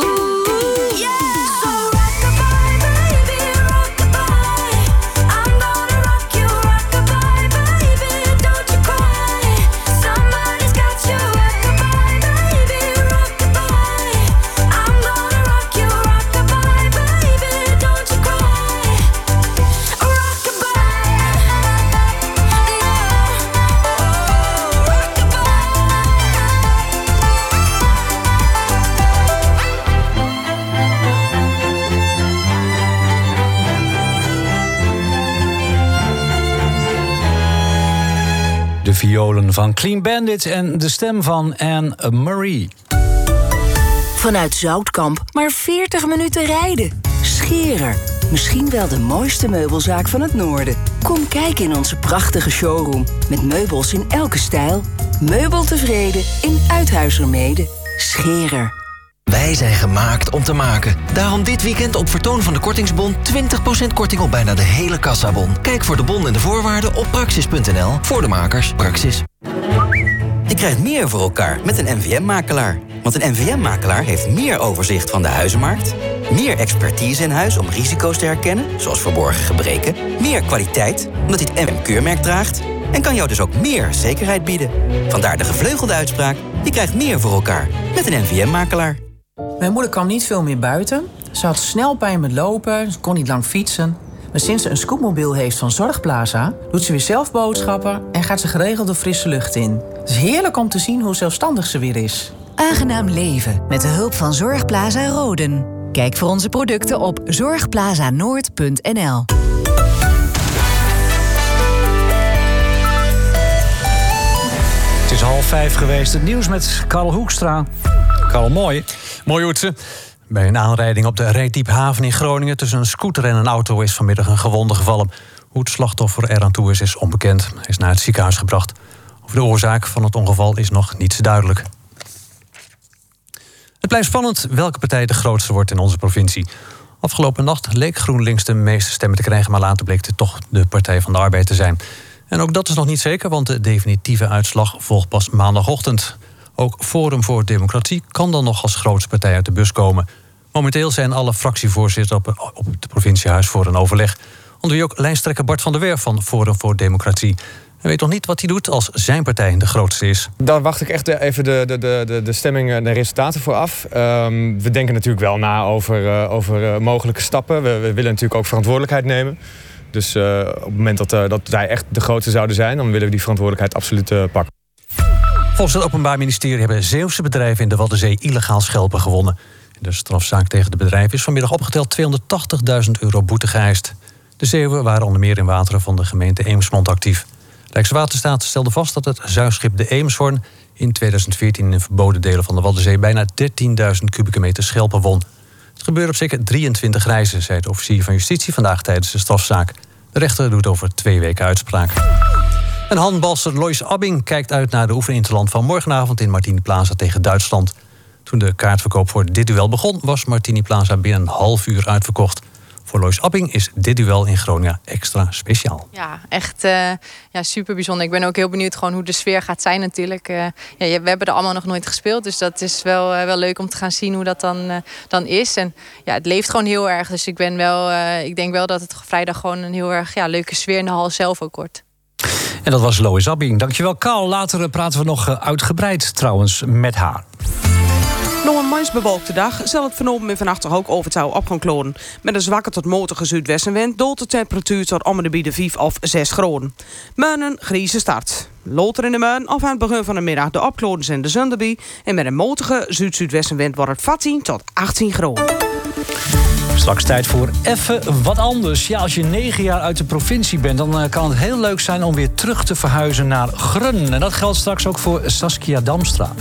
De violen van Clean Bandit en de stem van Anne Marie.
Vanuit Zoutkamp maar veertig minuten rijden. Scherer. Misschien wel de mooiste meubelzaak van het noorden. Kom kijken in onze prachtige showroom. Met meubels in elke stijl. Meubeltevreden in Uithuizermede. Scherer.
Wij zijn gemaakt om te maken. Daarom dit weekend op vertoon van de Kortingsbon twintig procent korting op bijna de hele kassabon. Kijk voor de bon en de voorwaarden op praxis punt n l. Voor de makers, Praxis.
Je krijgt meer voor elkaar met een N V M-makelaar. Want een N V M-makelaar heeft meer overzicht van de huizenmarkt, meer expertise in huis om risico's te herkennen, zoals verborgen gebreken, meer kwaliteit, omdat hij het N V M-keurmerk draagt, en kan jou dus ook meer zekerheid bieden. Vandaar de gevleugelde uitspraak, je krijgt meer voor elkaar met een N V M-makelaar.
Mijn moeder kwam niet veel meer buiten. Ze had snel pijn met lopen, ze kon niet lang fietsen. Maar sinds ze een scootmobiel heeft van Zorgplaza, doet ze weer zelf boodschappen en gaat ze geregeld de frisse lucht in. Het is heerlijk om te zien hoe zelfstandig ze weer is.
Aangenaam leven met de hulp van Zorgplaza Roden. Kijk voor onze producten op zorgplazanoord punt n l.
Het is half vijf geweest. Het nieuws met Karl Hoekstra. Karl, mooi.
Mooi, Oetse.
Bij een aanrijding op de Reetdiephaven in Groningen tussen een scooter en een auto is vanmiddag een gewonde gevallen. Hoe het slachtoffer eraan toe is, is onbekend. Hij is naar het ziekenhuis gebracht. Over de oorzaak van het ongeval is nog niets duidelijk. Het blijft spannend welke partij de grootste wordt in onze provincie. Afgelopen nacht leek GroenLinks de meeste stemmen te krijgen, maar later bleek het toch de Partij van de Arbeid te zijn. En ook dat is nog niet zeker, want de definitieve uitslag volgt pas maandagochtend. Ook Forum voor Democratie kan dan nog als grootste partij uit de bus komen. Momenteel zijn alle fractievoorzitters op, op het provinciehuis voor een overleg. Onder wie ook lijsttrekker Bart van der Werf van Forum voor Democratie. Hij weet nog niet wat hij doet als zijn partij de grootste is.
Daar wacht ik echt even de, de, de, de stemming en de resultaten voor af. Um, we denken natuurlijk wel na over, uh, over uh, mogelijke stappen. We, we willen natuurlijk ook verantwoordelijkheid nemen. Dus uh, op het moment dat, uh, dat wij echt de grootste zouden zijn, dan willen we die verantwoordelijkheid absoluut uh, pakken.
Volgens het Openbaar Ministerie hebben Zeeuwse bedrijven in de Waddenzee illegaal schelpen gewonnen. De strafzaak tegen de bedrijven is vanmiddag opgeteld tweehonderdtachtigduizend euro boete geëist. De Zeeuwen waren onder meer in wateren van de gemeente Eemsmond actief. Rijkswaterstaat stelde vast dat het zuigschip de Eemshoorn in tweeduizend veertien in de verboden delen van de Waddenzee bijna dertienduizend kubieke meter schelpen won. Het gebeurde op zeker drieëntwintig reizen, zei de officier van Justitie vandaag tijdens de strafzaak. De rechter doet over twee weken uitspraak. En handbalster Lois Abbing kijkt uit naar de oefeninterland van morgenavond in Martini Plaza tegen Duitsland. Toen de kaartverkoop voor dit duel begon, was Martini Plaza binnen een half uur uitverkocht. Voor Lois Abbing is dit duel in Groningen extra speciaal.
Ja, echt uh, ja, super bijzonder. Ik ben ook heel benieuwd gewoon hoe de sfeer gaat zijn natuurlijk. Uh, ja, we hebben er allemaal nog nooit gespeeld. Dus dat is wel, uh, wel leuk om te gaan zien hoe dat dan, uh, dan is. En ja, het leeft gewoon heel erg. Dus ik, ben wel, uh, ik denk wel dat het vrijdag gewoon een heel erg ja, leuke sfeer in de hal zelf ook wordt.
En dat was Lois Abbing. Dankjewel, Karl. Later praten we nog uitgebreid trouwens met haar.
Nog een mansbewolkte dag zal het vanochtend en vannacht ook over het op gaan kloren. Met een zwakke tot matige zuidwestenwind doelt de temperatuur tot om de vijf of zes graden. Met een grieze start. Later in de maand of aan het begin van de middag de opklorens en de zon erbij. En met een matige zuid-zuidwestenwind wordt het veertien tot achttien graden.
Straks tijd voor even wat anders. Ja, als je negen jaar uit de provincie bent, dan uh, kan het heel leuk zijn om weer terug te verhuizen naar Grun. En dat geldt straks ook voor Saskia Damstra.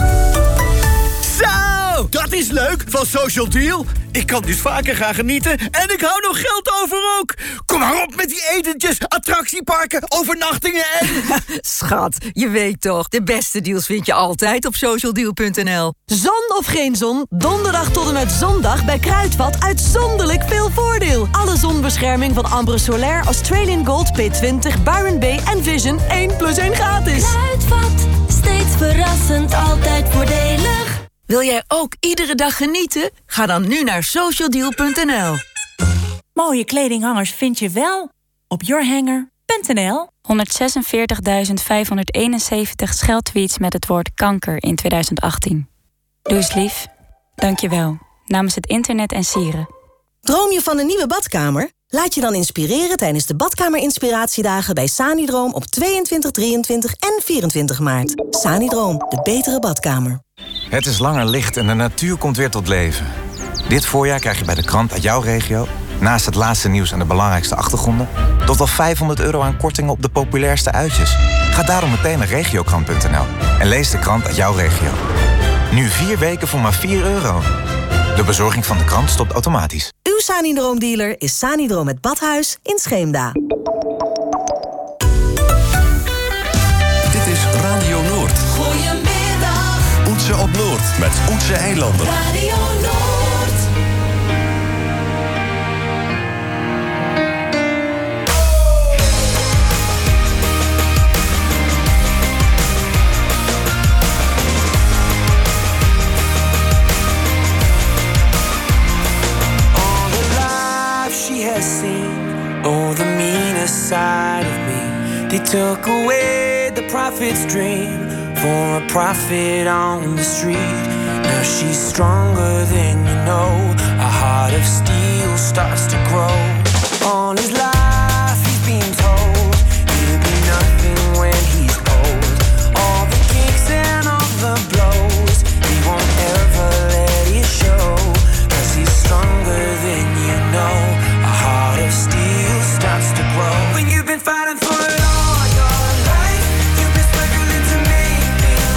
Zo, dat is leuk van Social Deal. Ik kan dus vaker gaan genieten en ik hou nog geld over ook. Kom maar op met die etentjes, attractieparken, overnachtingen en...
Schat, je weet toch, de beste deals vind je altijd op social deal punt n l. Zon of geen zon, donderdag tot en met zondag bij Kruidvat uitzonderlijk veel voordeel. Alle zonbescherming van Ambre Solaire, Australian Gold, P twintig, Byron Bay en Vision één plus één gratis.
Kruidvat, steeds verrassend, altijd voordelig.
Wil jij ook iedere dag genieten? Ga dan nu naar social deal punt n l.
Mooie kledinghangers vind je wel op yourhanger punt n l.
honderdzesenveertigduizend vijfhonderdeenenzeventig scheldtweets met het woord kanker in tweeduizend achttien. Doe eens lief. Dank je wel. Namens het internet en sieren.
Droom je van een nieuwe badkamer? Laat je dan inspireren tijdens de Badkamer-inspiratiedagen bij Sanidroom op tweeëntwintig, drieëntwintig en vierentwintig maart. Sanidroom, de betere badkamer.
Het is langer licht en de natuur komt weer tot leven. Dit voorjaar krijg je bij de krant uit jouw regio, naast het laatste nieuws en de belangrijkste achtergronden, tot wel vijfhonderd euro aan kortingen op de populairste uitjes. Ga daarom meteen naar regiokrant punt n l en lees de krant uit jouw regio. Nu vier weken voor maar vier euro. De bezorging van de krant stopt automatisch.
Uw Sanidroom-dealer is Sanidroom het Badhuis in Scheemda.
Dit is Radio Noord.
Goedemiddag.
Oetse op Noord met Oetse Eilanden.
Radio Noord.
Seen oh the meaner side of me. They took away the prophet's dream for a prophet on the street. Now she's stronger than you know. A heart of steel starts to grow. All his life he's been told he'll be nothing when he's old. All the kicks and all the blows, he won't ever let it show. Cause he's stronger than you know. Heart of steel starts to grow. When you've been fighting for it all your life, you've been struggling to make things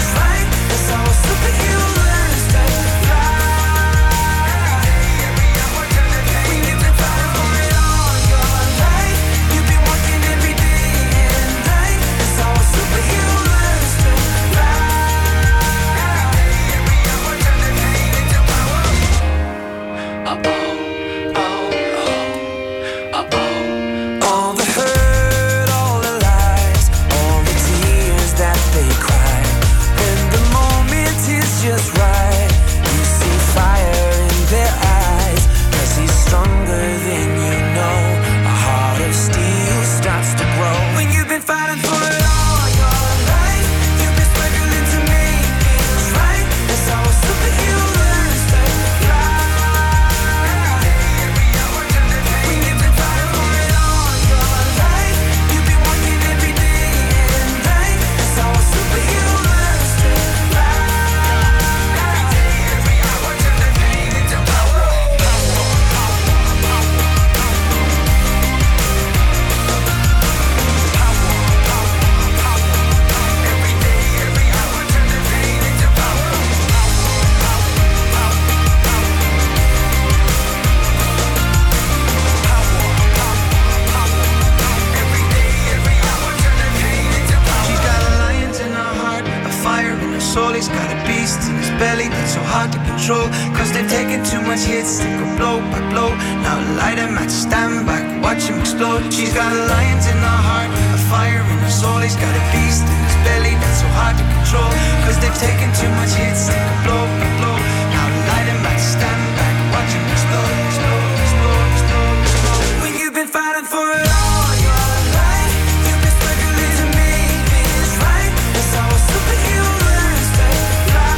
soul. He's got a beast in his belly that's so hard to control. Cause they've taken too much hits, they go blow by blow. Now light him at stand back, watch him explode. She's got a lions in her heart, a fire in her soul. He's got a beast in his belly that's so hard to control. Cause they've taken too much hits, they go blow by blow. Now light him at stand back, watch him explode, explode, explode, explode, explode. When you've been fighting for it all your life, you've been struggling to make things right. That's how a superhero learns to fly.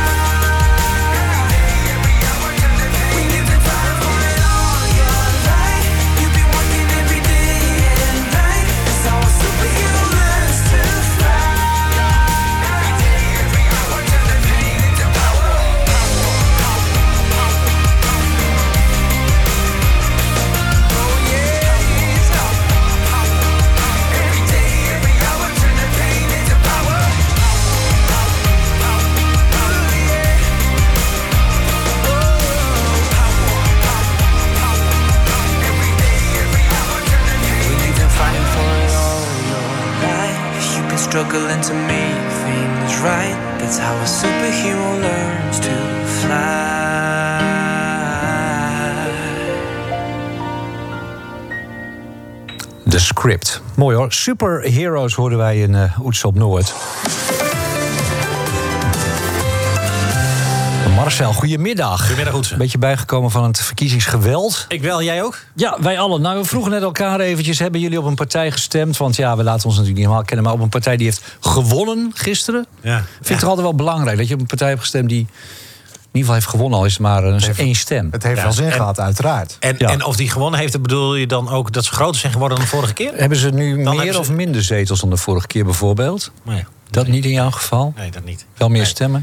When you've been fighting for it all your life, you've been working every day and night. That's how a superhero learns to fly. Every day, every hour, turn the pain into power. Oh yeah, every day, every hour, turn the pain into power. When you've been fighting for it all your life, you've been struggling to make things right. That's how a superhero learns to fly.
De Script. Mooi hoor. Superheroes hoorden wij in uh, Oets op Noord. Marcel, goedemiddag.
Goedemiddag, Oetse.
Een beetje bijgekomen van het verkiezingsgeweld.
Ik wel, jij ook?
Ja, wij allen. Nou, we vroegen net elkaar eventjes, hebben jullie op een partij gestemd? Want ja, we laten ons natuurlijk niet helemaal kennen, maar op een partij die heeft gewonnen gisteren.
Ja.
Vind ik toch altijd wel belangrijk dat je op een partij hebt gestemd die in ieder geval heeft gewonnen, al is het maar een,
heeft,
één stem.
Het heeft
ja.
wel zin gehad, uiteraard. En, ja. en of die gewonnen heeft, bedoel je dan ook dat ze groter zijn geworden dan de vorige keer?
Hebben ze nu
dan
meer
ze...
of minder zetels dan de vorige keer bijvoorbeeld?
Nee.
Dat niet in jouw geval?
Nee, dat niet.
Wel meer
nee.
stemmen?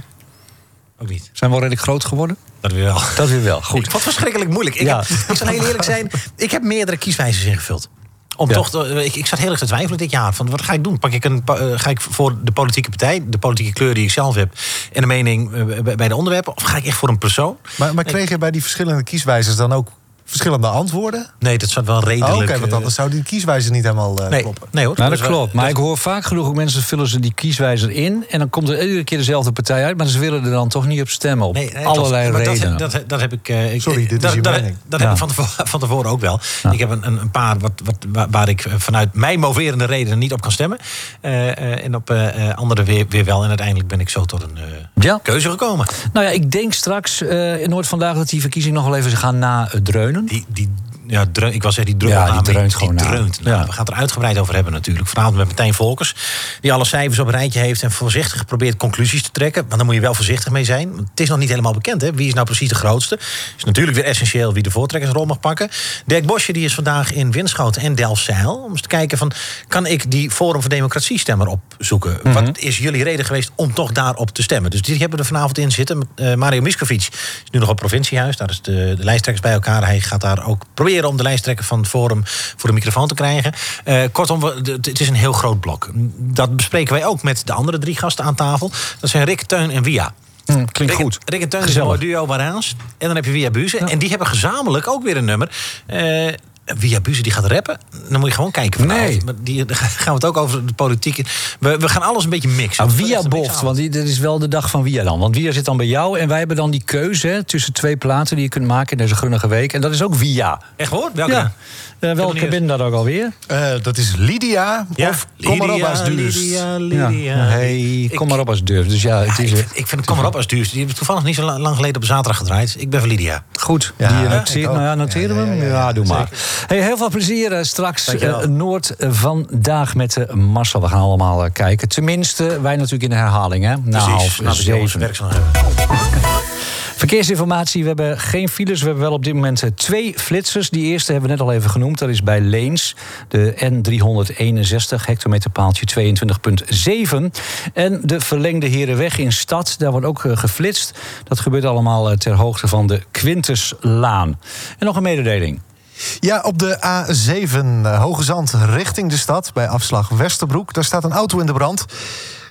Ook niet.
Zijn we wel redelijk groot geworden?
Dat weer wel.
Dat weer wel, goed.
Ik vond het verschrikkelijk moeilijk. Ik,
Ja.
heb, ik zal heel eerlijk zijn, ik heb meerdere kieswijzers ingevuld. Om
Ja.
toch te, ik, ik zat heel erg te twijfelen dit jaar. Van, wat ga ik doen? Pak ik een, uh, ga ik voor de politieke partij, de politieke kleur die ik zelf heb, en de mening uh, bij de onderwerpen? Of ga ik echt voor een persoon?
Maar, maar kreeg je bij die verschillende kieswijzers dan ook verschillende antwoorden?
Nee, dat zat wel redelijk.
Oh, Oké, okay, want anders zou die kieswijzer niet helemaal uh,
nee,
kloppen.
Nee hoor.
Nou, dat
is
klopt.
wel,
Maar ik hoor vaak genoeg ook mensen vullen ze die kieswijzer in en dan komt er iedere keer dezelfde partij uit, maar ze willen er dan toch niet op stemmen. Op
nee, nee,
allerlei
maar
redenen.
Dat, dat, dat heb ik. Uh,
Sorry, dit
dat,
is je
dat,
mening.
Dat
Ja.
heb ik van tevoren, van tevoren ook wel.
Ja.
Ik heb een, een paar wat, wat, waar, waar ik vanuit mijn moverende redenen niet op kan stemmen. Uh, uh, en op uh, andere weer, weer wel. En uiteindelijk ben ik zo tot een uh,
Ja.
keuze gekomen.
Nou ja, ik denk straks uh, in Noord vandaag dat die verkiezing nog wel even gaan nadreunen.
Die, die, ja, dreun, ik was zeggen, die dreunt,
Ja, die
na, maar
dreunt gewoon
die
na.
dreunt na.
Ja.
We gaan het er uitgebreid over hebben natuurlijk. Vanavond met Martijn Volkers. Die alle cijfers op een rijtje heeft en voorzichtig probeert conclusies te trekken. Maar daar moet je wel voorzichtig mee zijn. Want het is nog niet helemaal bekend. Hè? Wie is nou precies de grootste? Het is natuurlijk weer essentieel wie de voortrekkersrol mag pakken. Dirk Bosje die is vandaag in Winschoten en Delfzijl. Om eens te kijken van, kan ik die Forum voor Democratie stemmer opzoeken?
Mm-hmm.
Wat is jullie reden geweest om toch daarop te stemmen? Dus die hebben we er vanavond in zitten. Uh, Mario Miskovic is nu nog op het provinciehuis. Daar is de, de lijsttrekkers bij elkaar. Hij gaat daar ook proberen om de lijsttrekker van het Forum voor de microfoon te krijgen. Uh, kortom, we, de, het is een heel groot blok. Dat bespreken wij ook met de andere drie gasten aan tafel. Dat zijn Rick, Teun en Wia.
Mm, klinkt
Rick,
goed.
Rick en Teun is
Gezellig.
een mooi duo Waraans. En dan heb je Wia Buze. Ja. En die hebben gezamenlijk ook weer een nummer. Uh, Wia Buze die gaat rappen. Dan moet je gewoon kijken vanavond.
Nee.
Maar die, daar gaan we het ook over de politiek. We, we gaan alles een beetje mixen.
Nou, Wia boft, want die, dit is wel de dag van Wia dan. Want Wia zit dan bij jou en wij hebben dan die keuze hè, tussen twee platen die je kunt maken in deze grunnige week. En dat is ook Wia.
Echt hoor? Welke?
Ja. Uh, welke ben dat ook alweer?
Uh, dat is Lydia.
Ja,
of Kom maar op als duurst.
Lydia, Lydia.
Ja. Hey, kom maar op als durf. Dus ja, het
Ja,
is,
ik, vind, ik vind Kom maar op als duurst. Die hebben toevallig niet zo lang geleden op zaterdag gedraaid. Ik ben van Lydia.
Goed,
Ja,
die
ja,
noteer,
ik ook.
nou ja, noteren we hem? Ja,
Ja, ja, ja,
doe
zeker.
maar. Hey, heel veel plezier uh, straks
Dankjewel.
uh, Noord uh, vandaag met uh, Marcel. We gaan allemaal uh, kijken. Tenminste, wij natuurlijk in de herhaling, hè? Na half
Nou,
zeven.
werk zal hebben.
Verkeersinformatie, we hebben geen files. We hebben wel op dit moment uh, twee flitsers. Die eerste hebben we net al even genoemd. Dat is bij Leens, de N driehonderdeenenzestig, hectometerpaaltje tweeëntwintig komma zeven. En de verlengde Herenweg in Stad, daar wordt ook uh, geflitst. Dat gebeurt allemaal uh, ter hoogte van de Quintuslaan. En nog een mededeling.
Ja, op de A zeven uh, Hoge Zand richting de stad, bij afslag Westerbroek. Daar staat een auto in de brand.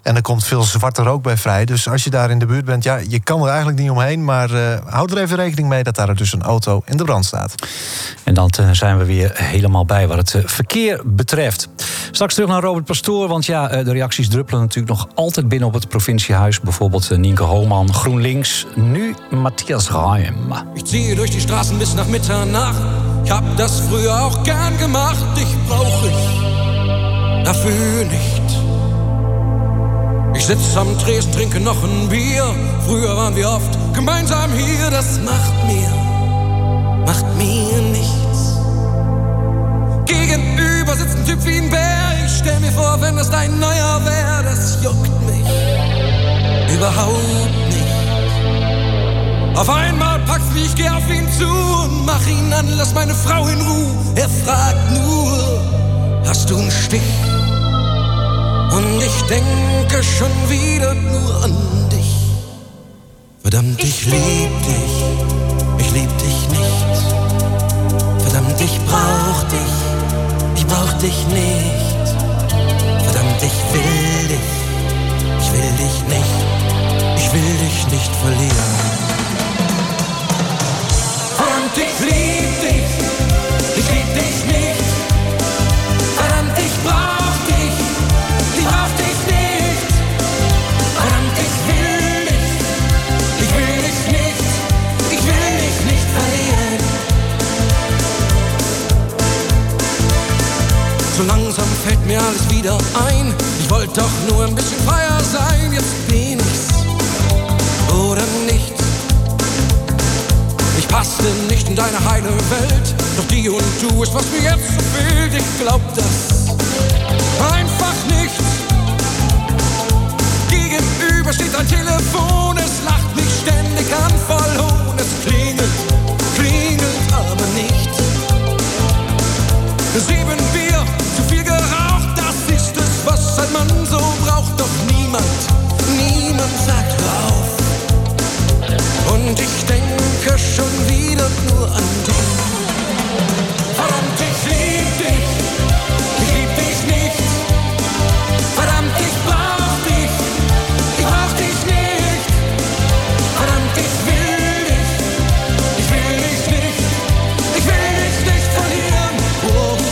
En er komt veel zwarte rook bij vrij. Dus als je daar in de buurt bent, ja, je kan er eigenlijk niet omheen. Maar uh, houd er even rekening mee dat daar dus een auto in de brand staat.
En dan uh, zijn we weer helemaal bij wat het uh, verkeer betreft. Straks terug naar Robert Pastoor. Want ja, uh, de reacties druppelen natuurlijk nog altijd binnen op het provinciehuis. Bijvoorbeeld uh, Nienke Hooman, GroenLinks. Nu Matthias Reim.
Ich ziehe durch die Straßen bis nach Mitternacht. Ich hab das früher auch gern gemacht. Dich brauch ich dafür nicht. Ich sitz am Tresen, trinke noch ein Bier. Früher waren wir oft gemeinsam hier. Das macht mir, macht mir nichts. Gegenüber sitzt ein Typ wie ein Bär. Ich stell mir vor, wenn das dein neuer wär. Das juckt mich überhaupt nicht. Auf einmal packst mich, ich geh auf ihn zu und mach ihn an, lass meine Frau in Ruhe. Er fragt nur, hast du einen Stich? Und ich denke schon wieder nur an dich. Verdammt, ich, ich lieb dich, ich lieb dich nicht. Verdammt, ich brauch dich, ich brauch dich nicht. Verdammt, ich will dich, ich will dich nicht. Ich will dich nicht verlieren. Verdammt, ich lieb dich, ich lieb dich nicht. Verdammt, ich brauch dich, ich brauch dich nicht. Verdammt, ich will dich, ich will dich nicht. Ich will dich nicht verlieren. So langsam fällt mir alles wieder ein. Ich wollte doch nur ein bisschen freier sein. Jetzt bin ich's oder nicht. Ich passte nicht in deine heile Welt. Doch die und du ist, was mir jetzt so fehlt. Ich glaub das einfach nicht. Gegenüber steht ein Telefon. Es lacht mich ständig an, voll Hohn. Es klingelt, klingelt aber nicht. Sieben Bier, zu viel geraucht. Das ist es, was ein Mann so braucht. Doch niemand, niemand sagt hör auf. Und ich denke schon wieder nur an dich. Verdammt, ich lieb dich, ich lieb dich nicht. Verdammt, ich brauch dich, ich brauch dich nicht. Verdammt, ich will dich, ich will dich nicht. Ich will dich nicht verlieren. Oh, oh,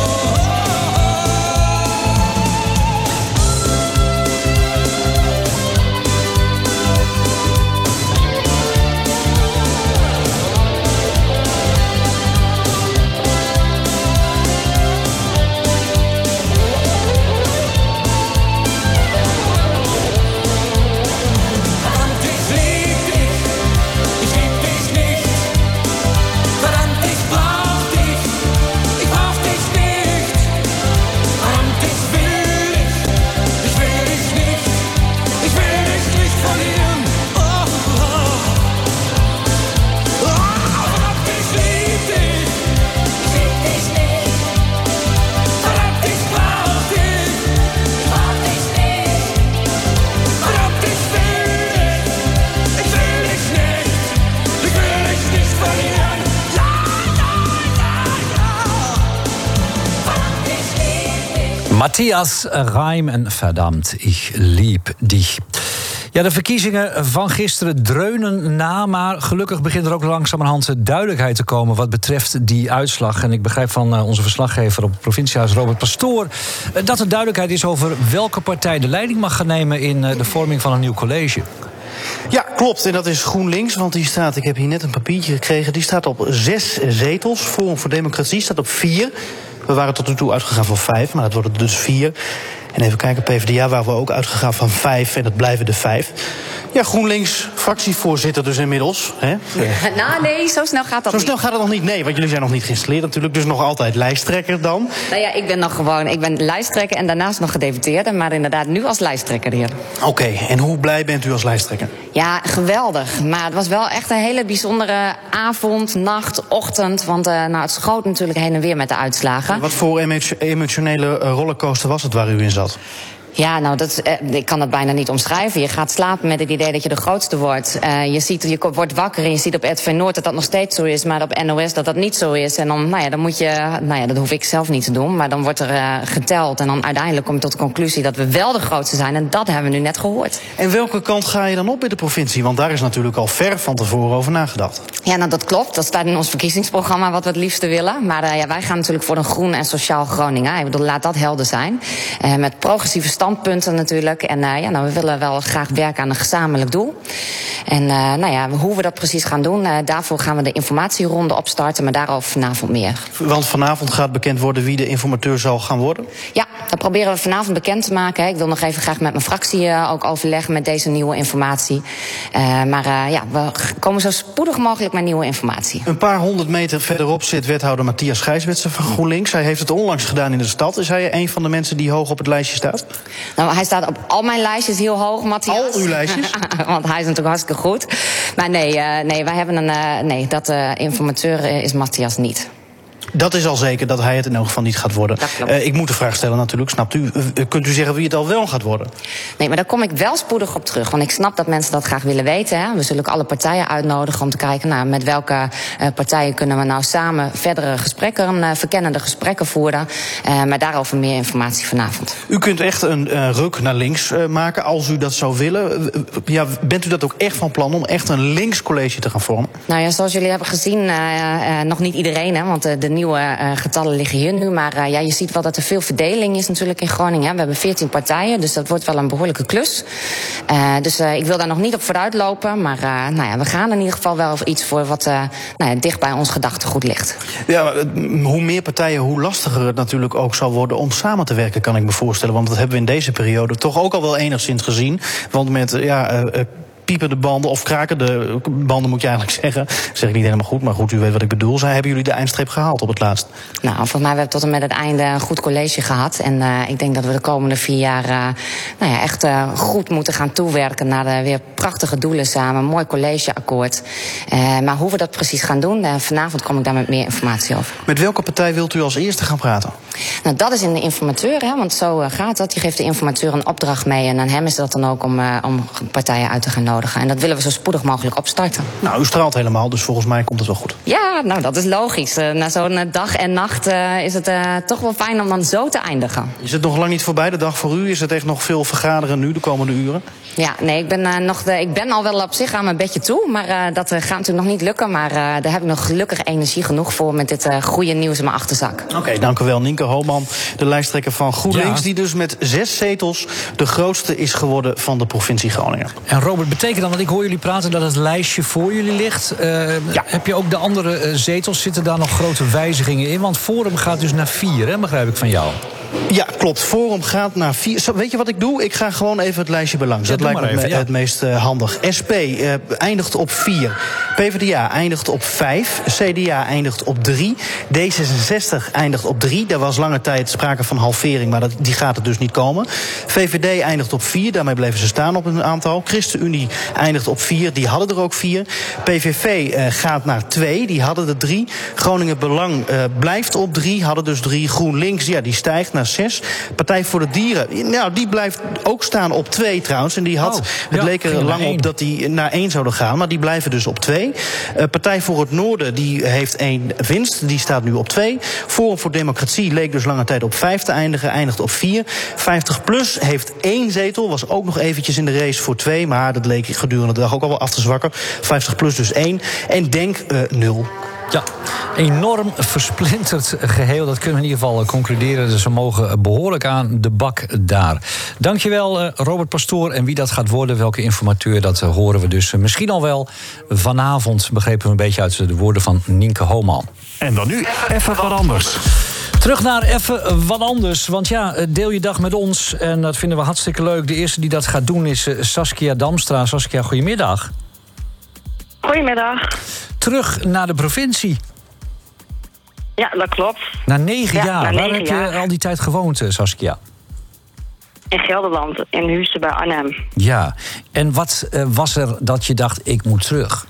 Matthias Reim en Verdammt, ich lieb dich. Ja, de verkiezingen van gisteren dreunen na, maar gelukkig begint er ook langzamerhand duidelijkheid te komen wat betreft die uitslag. En ik begrijp van onze verslaggever op het provinciehuis, Robert Pastoor, dat er duidelijkheid is over welke partij de leiding mag gaan nemen in de vorming van een nieuw college.
Ja, klopt. En dat is GroenLinks, want die staat, ik heb hier net een papiertje gekregen, die staat op zes zetels. Forum voor Democratie staat op vier. We waren tot nu toe uitgegaan van vijf, maar het worden er dus vier. En even kijken, PvdA waren we ook uitgegaan van vijf en dat blijven de vijf. Ja, GroenLinks, fractievoorzitter dus inmiddels. Hè?
Nou nee, zo snel gaat dat
Zo
niet.
snel gaat het nog niet, nee, want jullie zijn nog niet geïnstalleerd natuurlijk. Dus nog altijd lijsttrekker dan.
Nou ja, ik ben nog gewoon, ik ben lijsttrekker en daarnaast nog gedeputeerde. Maar inderdaad nu als lijsttrekker hier.
Oké, okay, en hoe blij bent u als lijsttrekker?
Ja, geweldig. Maar het was wel echt een hele bijzondere avond, nacht, ochtend. Want uh, nou, het schoot natuurlijk heen en weer met de uitslagen.
Wat voor emotionele rollercoaster was het waar u in zat?
Ja, nou, dat is, eh, ik kan het bijna niet omschrijven. Je gaat slapen met het idee dat je de grootste wordt. Uh, je, ziet, je wordt wakker en je ziet op R T V Noord dat dat nog steeds zo is... maar op N O S dat dat niet zo is. En dan, nou ja, dan moet je... Nou ja, dat hoef ik zelf niet te doen, maar dan wordt er uh, geteld... en dan uiteindelijk kom je tot de conclusie dat we wel de grootste zijn... en dat hebben we nu net gehoord.
En welke kant ga je dan op bij de provincie? Want daar is natuurlijk al ver van tevoren over nagedacht.
Ja, nou, dat klopt. Dat staat in ons verkiezingsprogramma wat we het liefste willen. Maar uh, ja, wij gaan natuurlijk voor een groen en sociaal Groningen. Ik bedoel, laat dat helder zijn. Uh, met progressieve standpunten natuurlijk. En uh, ja, nou, we willen wel graag werken aan een gezamenlijk doel. En uh, nou ja, hoe we dat precies gaan doen, uh, daarvoor gaan we de informatieronde opstarten. Maar daarover vanavond meer.
Want vanavond gaat bekend worden wie de informateur zal gaan worden?
Ja, dat proberen we vanavond bekend te maken. Hè. Ik wil nog even graag met mijn fractie uh, ook overleggen met deze nieuwe informatie. Uh, maar uh, ja, we komen zo spoedig mogelijk met nieuwe informatie.
Een paar honderd meter verderop zit wethouder Matthias Gijswetsen van GroenLinks. Hij heeft het onlangs gedaan in de stad. Is hij een van de mensen die hoog op het lijstje staat?
Nou, hij staat op al mijn lijstjes heel hoog, Matthias.
Al uw lijstjes?
Want hij is natuurlijk hartstikke goed. Maar nee, uh, nee wij hebben een. Uh, nee, dat uh, informateur uh, is Matthias niet.
Dat is al zeker dat hij het in elk geval niet gaat worden. Uh, ik moet de vraag stellen natuurlijk, snapt u? Uh, kunt u zeggen wie het al wel gaat worden?
Nee, maar daar kom ik wel spoedig op terug. Want ik snap dat mensen dat graag willen weten. Hè. We zullen ook alle partijen uitnodigen om te kijken... Nou, met welke uh, partijen kunnen we nou samen verdere gesprekken... Uh, verkennende gesprekken voeren. Uh, maar daarover meer informatie vanavond.
U kunt echt een uh, ruk naar links uh, maken als u dat zou willen. Uh, ja, bent u dat ook echt van plan om echt een links college te gaan vormen?
Nou ja, zoals jullie hebben gezien, uh, uh, nog niet iedereen, hè, want uh, de nieuwe uh, getallen liggen hier nu. Maar uh, ja, je ziet wel dat er veel verdeling is natuurlijk in Groningen. Hè. We hebben veertien partijen, dus dat wordt wel een behoorlijke klus. Uh, dus uh, ik wil daar nog niet op vooruit lopen. Maar uh, nou ja, we gaan in ieder geval wel iets voor wat uh, nou ja, dicht bij ons gedachtegoed ligt.
Ja, maar, uh, hoe meer partijen, hoe lastiger het natuurlijk ook zal worden om samen te werken, kan ik me voorstellen. Want dat hebben we in deze periode toch ook al wel enigszins gezien. Want met uh, ja. Uh, piepende banden, of krakende banden moet je eigenlijk zeggen. Dat zeg ik niet helemaal goed, maar goed, u weet wat ik bedoel. Zij hebben jullie de eindstreep gehaald op het laatst?
Nou, volgens mij hebben we tot en met het einde een goed college gehad. En uh, ik denk dat we de komende vier jaar uh, nou ja, echt uh, goed moeten gaan toewerken naar de weer prachtige doelen samen. Een mooi collegeakkoord. Uh, maar hoe we dat precies gaan doen, uh, vanavond kom ik daar met meer informatie over.
Met welke partij wilt u als eerste gaan praten?
Nou, dat is in de informateur, hè, want zo uh, gaat dat. Je geeft de informateur een opdracht mee en aan hem is dat dan ook om, uh, om partijen uit te gaan nodigen. En dat willen we zo spoedig mogelijk opstarten.
Nou, u straalt helemaal, dus volgens mij komt het wel goed.
Ja, nou, dat is logisch. Uh, na zo'n uh, dag en nacht uh, is het uh, toch wel fijn om dan zo te eindigen.
Is het nog lang niet voorbij, de dag voor u? Is het echt nog veel vergaderen nu, de komende uren?
Ja, nee, ik ben, uh, nog de, ik ben al wel op zich aan mijn bedje toe. Maar uh, dat uh, gaat natuurlijk nog niet lukken. Maar uh, daar heb ik nog gelukkig energie genoeg voor met dit uh, goede nieuws in mijn achterzak.
Oké, okay, dank u wel, Nienke Hooman, de lijsttrekker van GroenLinks. Ja. Die dus met zes zetels de grootste is geworden van de provincie Groningen.
En Robert, betekent dan, want ik hoor jullie praten dat het lijstje voor jullie ligt. Uh, ja. Heb je ook de andere uh, zetels? Zitten daar nog grote wijzigingen in? Want Forum gaat dus naar vier, hè, begrijp ik van jou.
Ja, klopt. Forum gaat naar vier. Weet je wat ik doe? Ik ga gewoon even het lijstje belangs. Ja, dat lijkt me even, ja. het meest uh, handig. S P uh, eindigt op vier. PvdA eindigt op vijf. C D A eindigt op drie. D zesenzestig eindigt op drie. Daar was lange tijd sprake van halvering, maar dat, die gaat er dus niet komen. V V D eindigt op vier. Daarmee bleven ze staan op een aantal. ChristenUnie eindigt op vier. Die hadden er ook vier. P V V uh, gaat naar twee. Die hadden er drie. Groningen Belang uh, blijft op drie. Hadden dus drie. GroenLinks, ja, die stijgt naar zes. Partij voor de Dieren, nou, die blijft ook staan op twee trouwens. En die had, oh, het ja, leek er lang op dat die naar één zouden gaan. Maar die blijven dus op twee. Uh, Partij voor het Noorden, die heeft één winst. Die staat nu op twee. Forum voor Democratie leek dus lange tijd op vijf te eindigen. Eindigt op vier. vijftig plus heeft één zetel. Was ook nog eventjes in de race voor twee. Maar dat leek gedurende de dag ook al wel af te zwakken. vijftig plus dus één. En Denk uh, nul.
Ja, enorm versplinterd geheel. Dat kunnen we in ieder geval concluderen. Dus we mogen behoorlijk aan de bak daar. Dankjewel, Robert Pastoor. En wie dat gaat worden, welke informateur, dat horen we dus misschien al wel vanavond. Begrepen we een beetje uit de woorden van Nienke Hooman.
En dan nu even wat anders.
Terug naar even wat anders. Want ja, deel je dag met ons. En dat vinden we hartstikke leuk. De eerste die dat gaat doen is Saskia Damstra. Saskia, goedemiddag.
Goedemiddag.
Terug naar de provincie.
Ja, dat klopt.
Na negen ja, jaar.
Na
Waar
negen
heb je
jaar.
al die tijd gewoond, Saskia?
In Gelderland, in Huusten bij Arnhem.
Ja, en wat uh, was er dat je dacht, ik moet terug?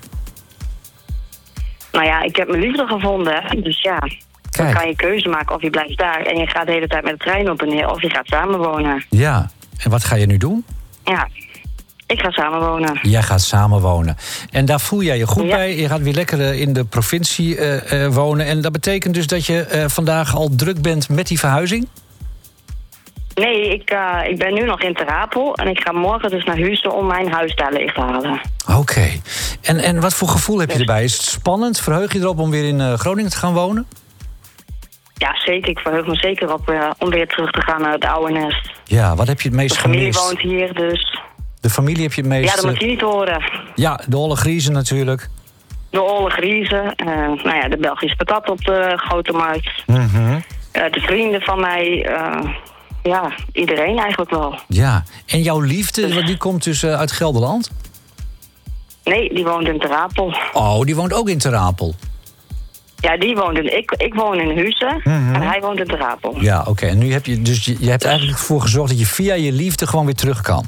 Nou ja, ik heb mijn liefde gevonden. Dus ja,
Kijk.
dan kan je keuze maken of je blijft daar... en je gaat de hele tijd met de trein op en neer... of je gaat samenwonen.
Ja, En wat ga je nu doen?
Ja, ik ga samenwonen.
Jij gaat samenwonen. En daar voel jij je goed
Ja.
bij. Je gaat weer lekker eh, in de provincie eh, eh, wonen. En dat betekent dus dat je eh, vandaag al druk bent met die verhuizing?
Nee, ik, uh, ik ben nu nog in Ter Apel en ik ga morgen dus naar Huissen om mijn huis daar leeg te halen.
Oké. Okay. En, en wat voor gevoel heb je erbij? Is het spannend? Verheug je erop om weer in uh, Groningen te gaan wonen?
Ja, zeker. Ik verheug me zeker op uh, om weer terug te gaan naar het oude nest.
Ja, wat heb je het meest
De familie
gemist?
woont hier, dus...
De familie heb je het meest...
Ja, dat moet je niet horen.
Ja, de Olle Griezen natuurlijk.
De Olle Griezen, uh, nou ja, de Belgische patat op de Grote Markt.
Mm-hmm.
Uh, de vrienden van mij, uh, ja, iedereen eigenlijk wel.
Ja, en jouw liefde, want die komt dus uh, uit Gelderland?
Nee, die woont in Ter Apel.
Oh, die woont ook in Ter Apel?
Ja, die woont in... Ik, ik woon in Huissen
Mm-hmm.
en hij woont in Ter Apel.
Ja, oké. Okay. En nu heb je dus je, je hebt eigenlijk ervoor gezorgd dat je via je liefde gewoon weer terug kan.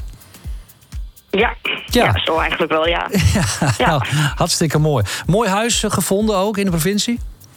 Ja, ja. ja zo eigenlijk wel, ja.
ja, ja. Nou, hartstikke mooi. Mooi huis uh, gevonden ook in de provincie?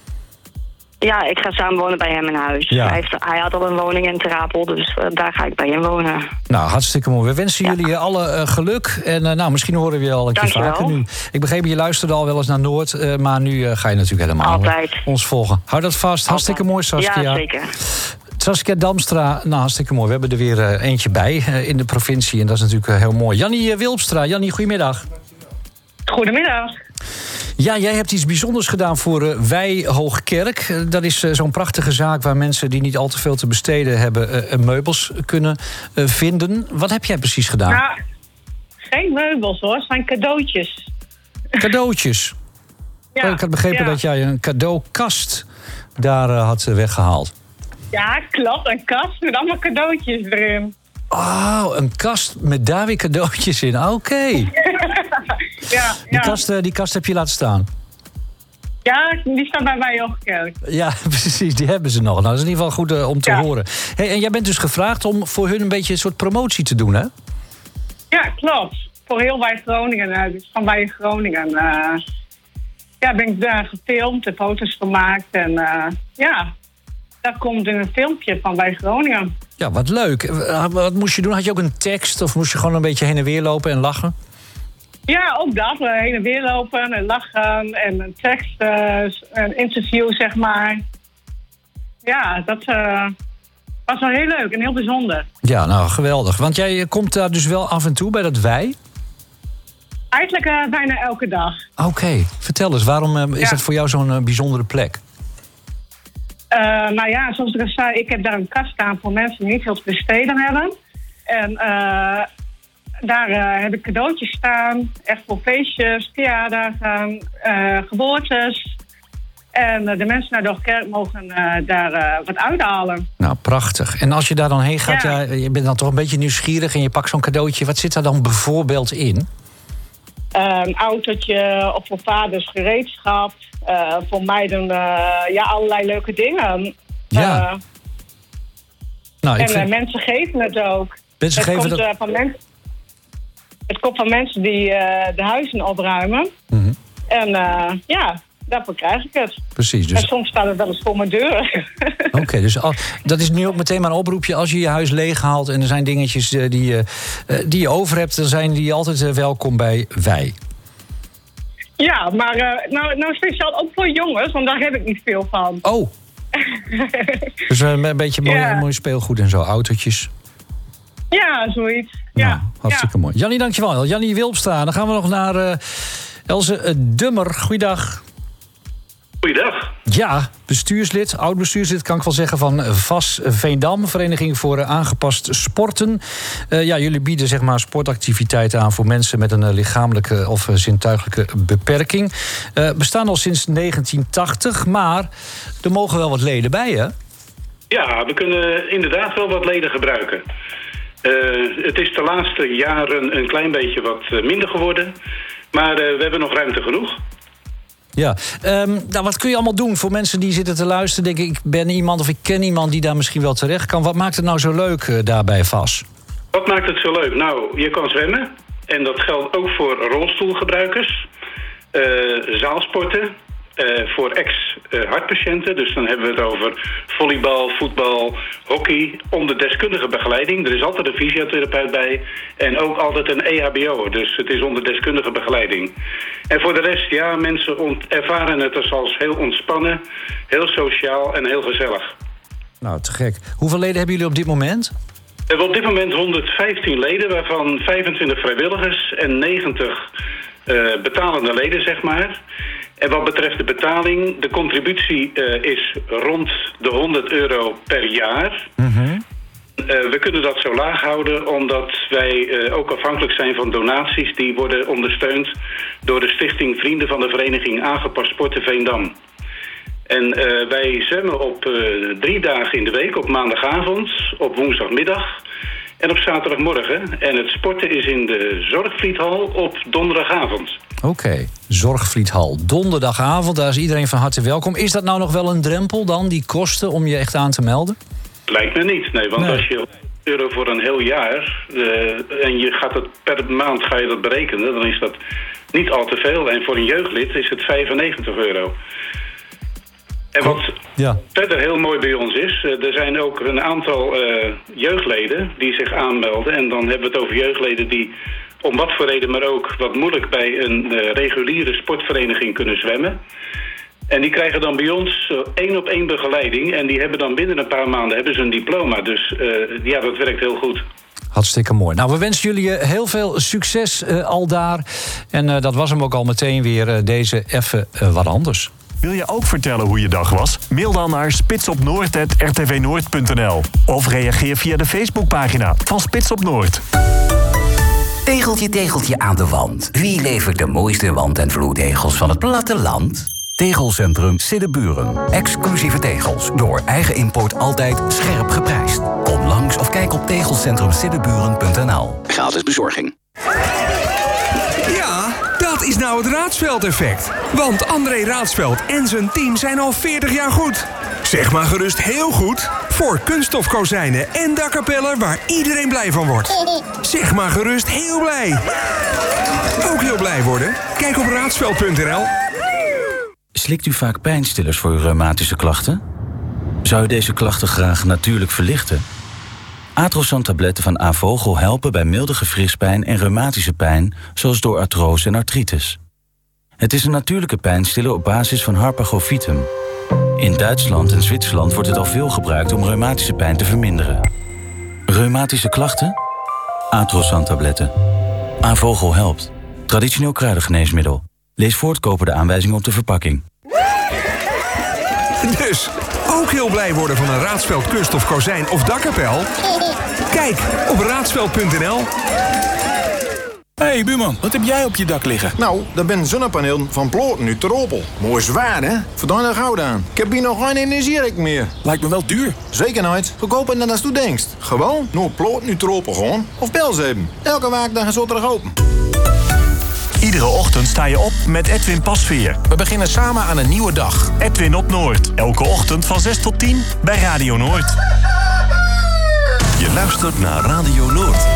Ja, ik ga samen wonen bij hem in huis.
Ja.
Hij, heeft, hij had al een woning in Ter Apel, dus uh, daar ga ik bij hem wonen.
Nou, hartstikke mooi. We wensen ja. jullie alle uh, geluk. En uh, nou, misschien horen we je al een keer vaker nu. Ik begreep, je luisterde al wel eens naar Noord, uh, maar nu uh, ga je natuurlijk helemaal
Altijd.
ons volgen. Hou dat vast. Altijd. Hartstikke mooi, Saskia.
Ja, zeker.
Saskia Damstra, nou hartstikke mooi. We hebben er weer uh, eentje bij uh, in de provincie. En dat is natuurlijk uh, heel mooi. Jannie uh, Wilpstra. Jannie, goedemiddag.
Goedemiddag.
Ja, jij hebt iets bijzonders gedaan voor uh, Wij Hoogkerk. Uh, dat is uh, zo'n prachtige zaak waar mensen die niet al te veel te besteden hebben... Uh, uh, meubels kunnen uh, vinden. Wat heb jij precies gedaan?
Nou, geen meubels hoor, het zijn cadeautjes.
Cadeautjes?
Ja,
oh, ik had begrepen
ja.
dat jij een cadeaukast daar uh, had uh, weggehaald.
Ja, klopt. Een kast met allemaal cadeautjes erin.
Oh, een kast met daar weer cadeautjes in. Oké. Okay.
ja,
die,
ja.
kast, uh, die kast heb je laten staan?
Ja, die staat bij mij opgekerkt.
Ja, precies. Die hebben ze nog. Nou, dat is in ieder geval goed uh, om te
ja.
horen. Hey, en jij bent dus gevraagd om voor hun een beetje een soort promotie te doen, hè?
Ja, klopt. Voor heel Wij Groningen. Uh, dus van Wij Groningen. Uh, ja, ben ik daar gefilmd en foto's gemaakt. En uh, ja... Dat komt in een filmpje van Wij Groningen.
Ja, wat leuk. Wat moest je doen? Had je ook een tekst of moest je gewoon een beetje heen en weer lopen en lachen?
Ja, ook dat. Heen en weer lopen en lachen en een tekst, een interview, zeg maar. Ja, dat uh, was wel heel leuk en heel bijzonder.
Ja, nou, geweldig. Want jij komt daar dus wel af en toe bij dat Wij?
Eigenlijk uh, bijna elke dag.
Oké, okay. Vertel eens, waarom uh, is
ja.
dat voor jou zo'n uh, bijzondere plek?
Uh, nou ja, zoals ik al zei, ik heb daar een kast staan voor mensen die niet veel te besteden hebben. En uh, daar uh, heb ik cadeautjes staan, echt voor feestjes, verjaardagen, uh, geboortes. En uh, de mensen naar de Hoogkerk mogen uh, daar uh, wat uithalen.
Nou, prachtig. En als je daar dan heen gaat,
ja.
Ja, je bent dan toch een beetje nieuwsgierig en je pakt zo'n cadeautje. Wat zit daar dan bijvoorbeeld in?
Uh, een autootje of voor vaders gereedschap. Uh, voor meiden uh, ja, allerlei leuke dingen.
Ja. Uh, nou,
en
ik vind...
uh, mensen geven het ook.
Mensen
het,
geven
komt,
dat...
uh, van men... het komt van mensen die uh, de huizen opruimen.
Mm-hmm.
En uh, ja, daarvoor krijg ik het.
Precies. Dus...
En soms staat het wel eens voor mijn deur.
Oké, okay, dus al, dat is nu ook meteen maar een oproepje. Als je je huis leeghaalt en er zijn dingetjes uh, die, uh, die je over hebt... dan zijn die altijd uh, welkom bij Wij.
Ja, maar uh, nou, nou speciaal ook voor jongens, want daar heb ik niet veel van.
Oh. Dus uh, een beetje mooi, ja. mooi speelgoed en zo, autootjes.
Ja, zoiets. Ja,
nou, hartstikke ja. mooi. Jannie, dankjewel. Jannie Wilpstra. Dan gaan we nog naar uh, Else uh, Dummer. Goeiedag.
Goeiedag.
Ja, bestuurslid, oud-bestuurslid kan ik wel zeggen van V A S Veendam, Vereniging voor Aangepast Sporten. Uh, ja, jullie bieden zeg maar sportactiviteiten aan voor mensen met een uh, lichamelijke of uh, zintuigelijke beperking. Uh, bestaan al sinds negentien tachtig, maar er mogen wel wat leden bij, hè?
Ja, we kunnen inderdaad wel wat leden gebruiken. Uh, het is de laatste jaren een klein beetje wat minder geworden, maar uh, we hebben nog ruimte genoeg.
Ja, um, nou, wat kun je allemaal doen voor mensen die zitten te luisteren? Denken, ik ben iemand of ik ken iemand die daar misschien wel terecht kan. Wat maakt het nou zo leuk uh, daar bij V A S?
Wat maakt het zo leuk? Nou, je kan zwemmen. En dat geldt ook voor rolstoelgebruikers. Uh, zaalsporten. Uh, voor ex-hartpatiënten. Dus dan hebben we het over volleybal, voetbal, hockey. Onder deskundige begeleiding. Er is altijd een fysiotherapeut bij. En ook altijd een E H B O. Dus het is onder deskundige begeleiding. En voor de rest, ja, mensen ont- ervaren het als, als heel ontspannen, heel sociaal en heel gezellig.
Nou, te gek. Hoeveel leden hebben jullie op dit moment?
We hebben op dit moment honderdvijftien leden, waarvan vijfentwintig vrijwilligers en negentig uh, betalende leden, zeg maar. En wat betreft de betaling, de contributie uh, is rond de honderd euro per jaar. Mm-hmm. Uh, we kunnen dat zo laag houden omdat wij uh, ook afhankelijk zijn van donaties. Die worden ondersteund door de stichting Vrienden van de Vereniging Aangepast Sporten Veendam. En uh, wij zwemmen op uh, drie dagen in de week, op maandagavond, op woensdagmiddag en op zaterdagmorgen. En het sporten is in de Zorgvliethal op donderdagavond.
Oké, okay. Zorgvliethal, donderdagavond, daar is iedereen van harte welkom. Is dat nou nog wel een drempel dan, die kosten, om je echt aan te melden?
Lijkt me niet, nee, want nee. Als je euro voor een heel jaar uh, en je gaat het per maand ga je dat berekenen, dan is dat niet al te veel. En voor een jeugdlid is het vijfennegentig euro. En wat ja. verder heel mooi bij ons is, er zijn ook een aantal uh, jeugdleden die zich aanmelden. En dan hebben we het over jeugdleden die om wat voor reden maar ook wat moeilijk bij een uh, reguliere sportvereniging kunnen zwemmen. En die krijgen dan bij ons uh, één op één begeleiding. En die hebben dan binnen een paar maanden hebben ze een diploma. Dus uh, ja, dat werkt heel goed.
Hartstikke mooi. Nou, we wensen jullie heel veel succes uh, al daar. En uh, dat was hem ook al meteen weer, uh, deze even uh, wat anders.
Wil je ook vertellen hoe je dag was? Mail dan naar spitsopnoord apenstaartje r t v noord punt n l of reageer via de Facebookpagina van Spits op Noord.
Tegeltje, tegeltje aan de wand. Wie levert de mooiste wand- en vloertegels van het platteland? Tegelcentrum Siddeburen. Exclusieve tegels. Door eigen import altijd scherp geprijsd. Kom langs of kijk op tegelcentrum siddeburen punt n l. Gratis bezorging.
Ja, dat is nou het Raadsveld-effect. Want André Raadsveld en zijn team zijn al veertig jaar goed. Zeg maar gerust heel goed. Voor kunststofkozijnen en dakkapellen waar iedereen blij van wordt. Zeg maar gerust heel blij. Ook heel blij worden? Kijk op raadsveld punt n l.
Slikt u vaak pijnstillers voor uw reumatische klachten? Zou u deze klachten graag natuurlijk verlichten? Atrosan-tabletten van Avogel helpen bij milde gewrichtspijn en reumatische pijn, zoals door artrose en artritis. Het is een natuurlijke pijnstiller op basis van Harpagofitum. In Duitsland en Zwitserland wordt het al veel gebruikt om reumatische pijn te verminderen. Reumatische klachten? Atrosan-tabletten. Avogel helpt. Traditioneel kruidengeneesmiddel. Lees voortkoper de aanwijzingen op de verpakking.
Dus, ook heel blij worden van een Raadsveld kunststof kozijn of dakkapel? Kijk op raadsveld punt n l.
Hé hey, buurman, wat heb jij op je dak liggen?
Nou, dat ben een zonnepaneel van Ploten uit Teropel. Mooi zwaar, hè? Verdaan er goud aan. Ik heb hier nog geen energierekening meer.
Lijkt me wel duur.
Zeker nooit. Goedkoper dan als u denkt. Gewoon naar Ploten uit Teropel gewoon. Of bel ze even. Elke waakdag is zaterdag open.
Iedere ochtend sta je op met Edwin Pasveer.
We beginnen samen aan een nieuwe dag.
Edwin op Noord. Elke ochtend van zes tot tien bij Radio Noord.
Je luistert naar Radio Noord.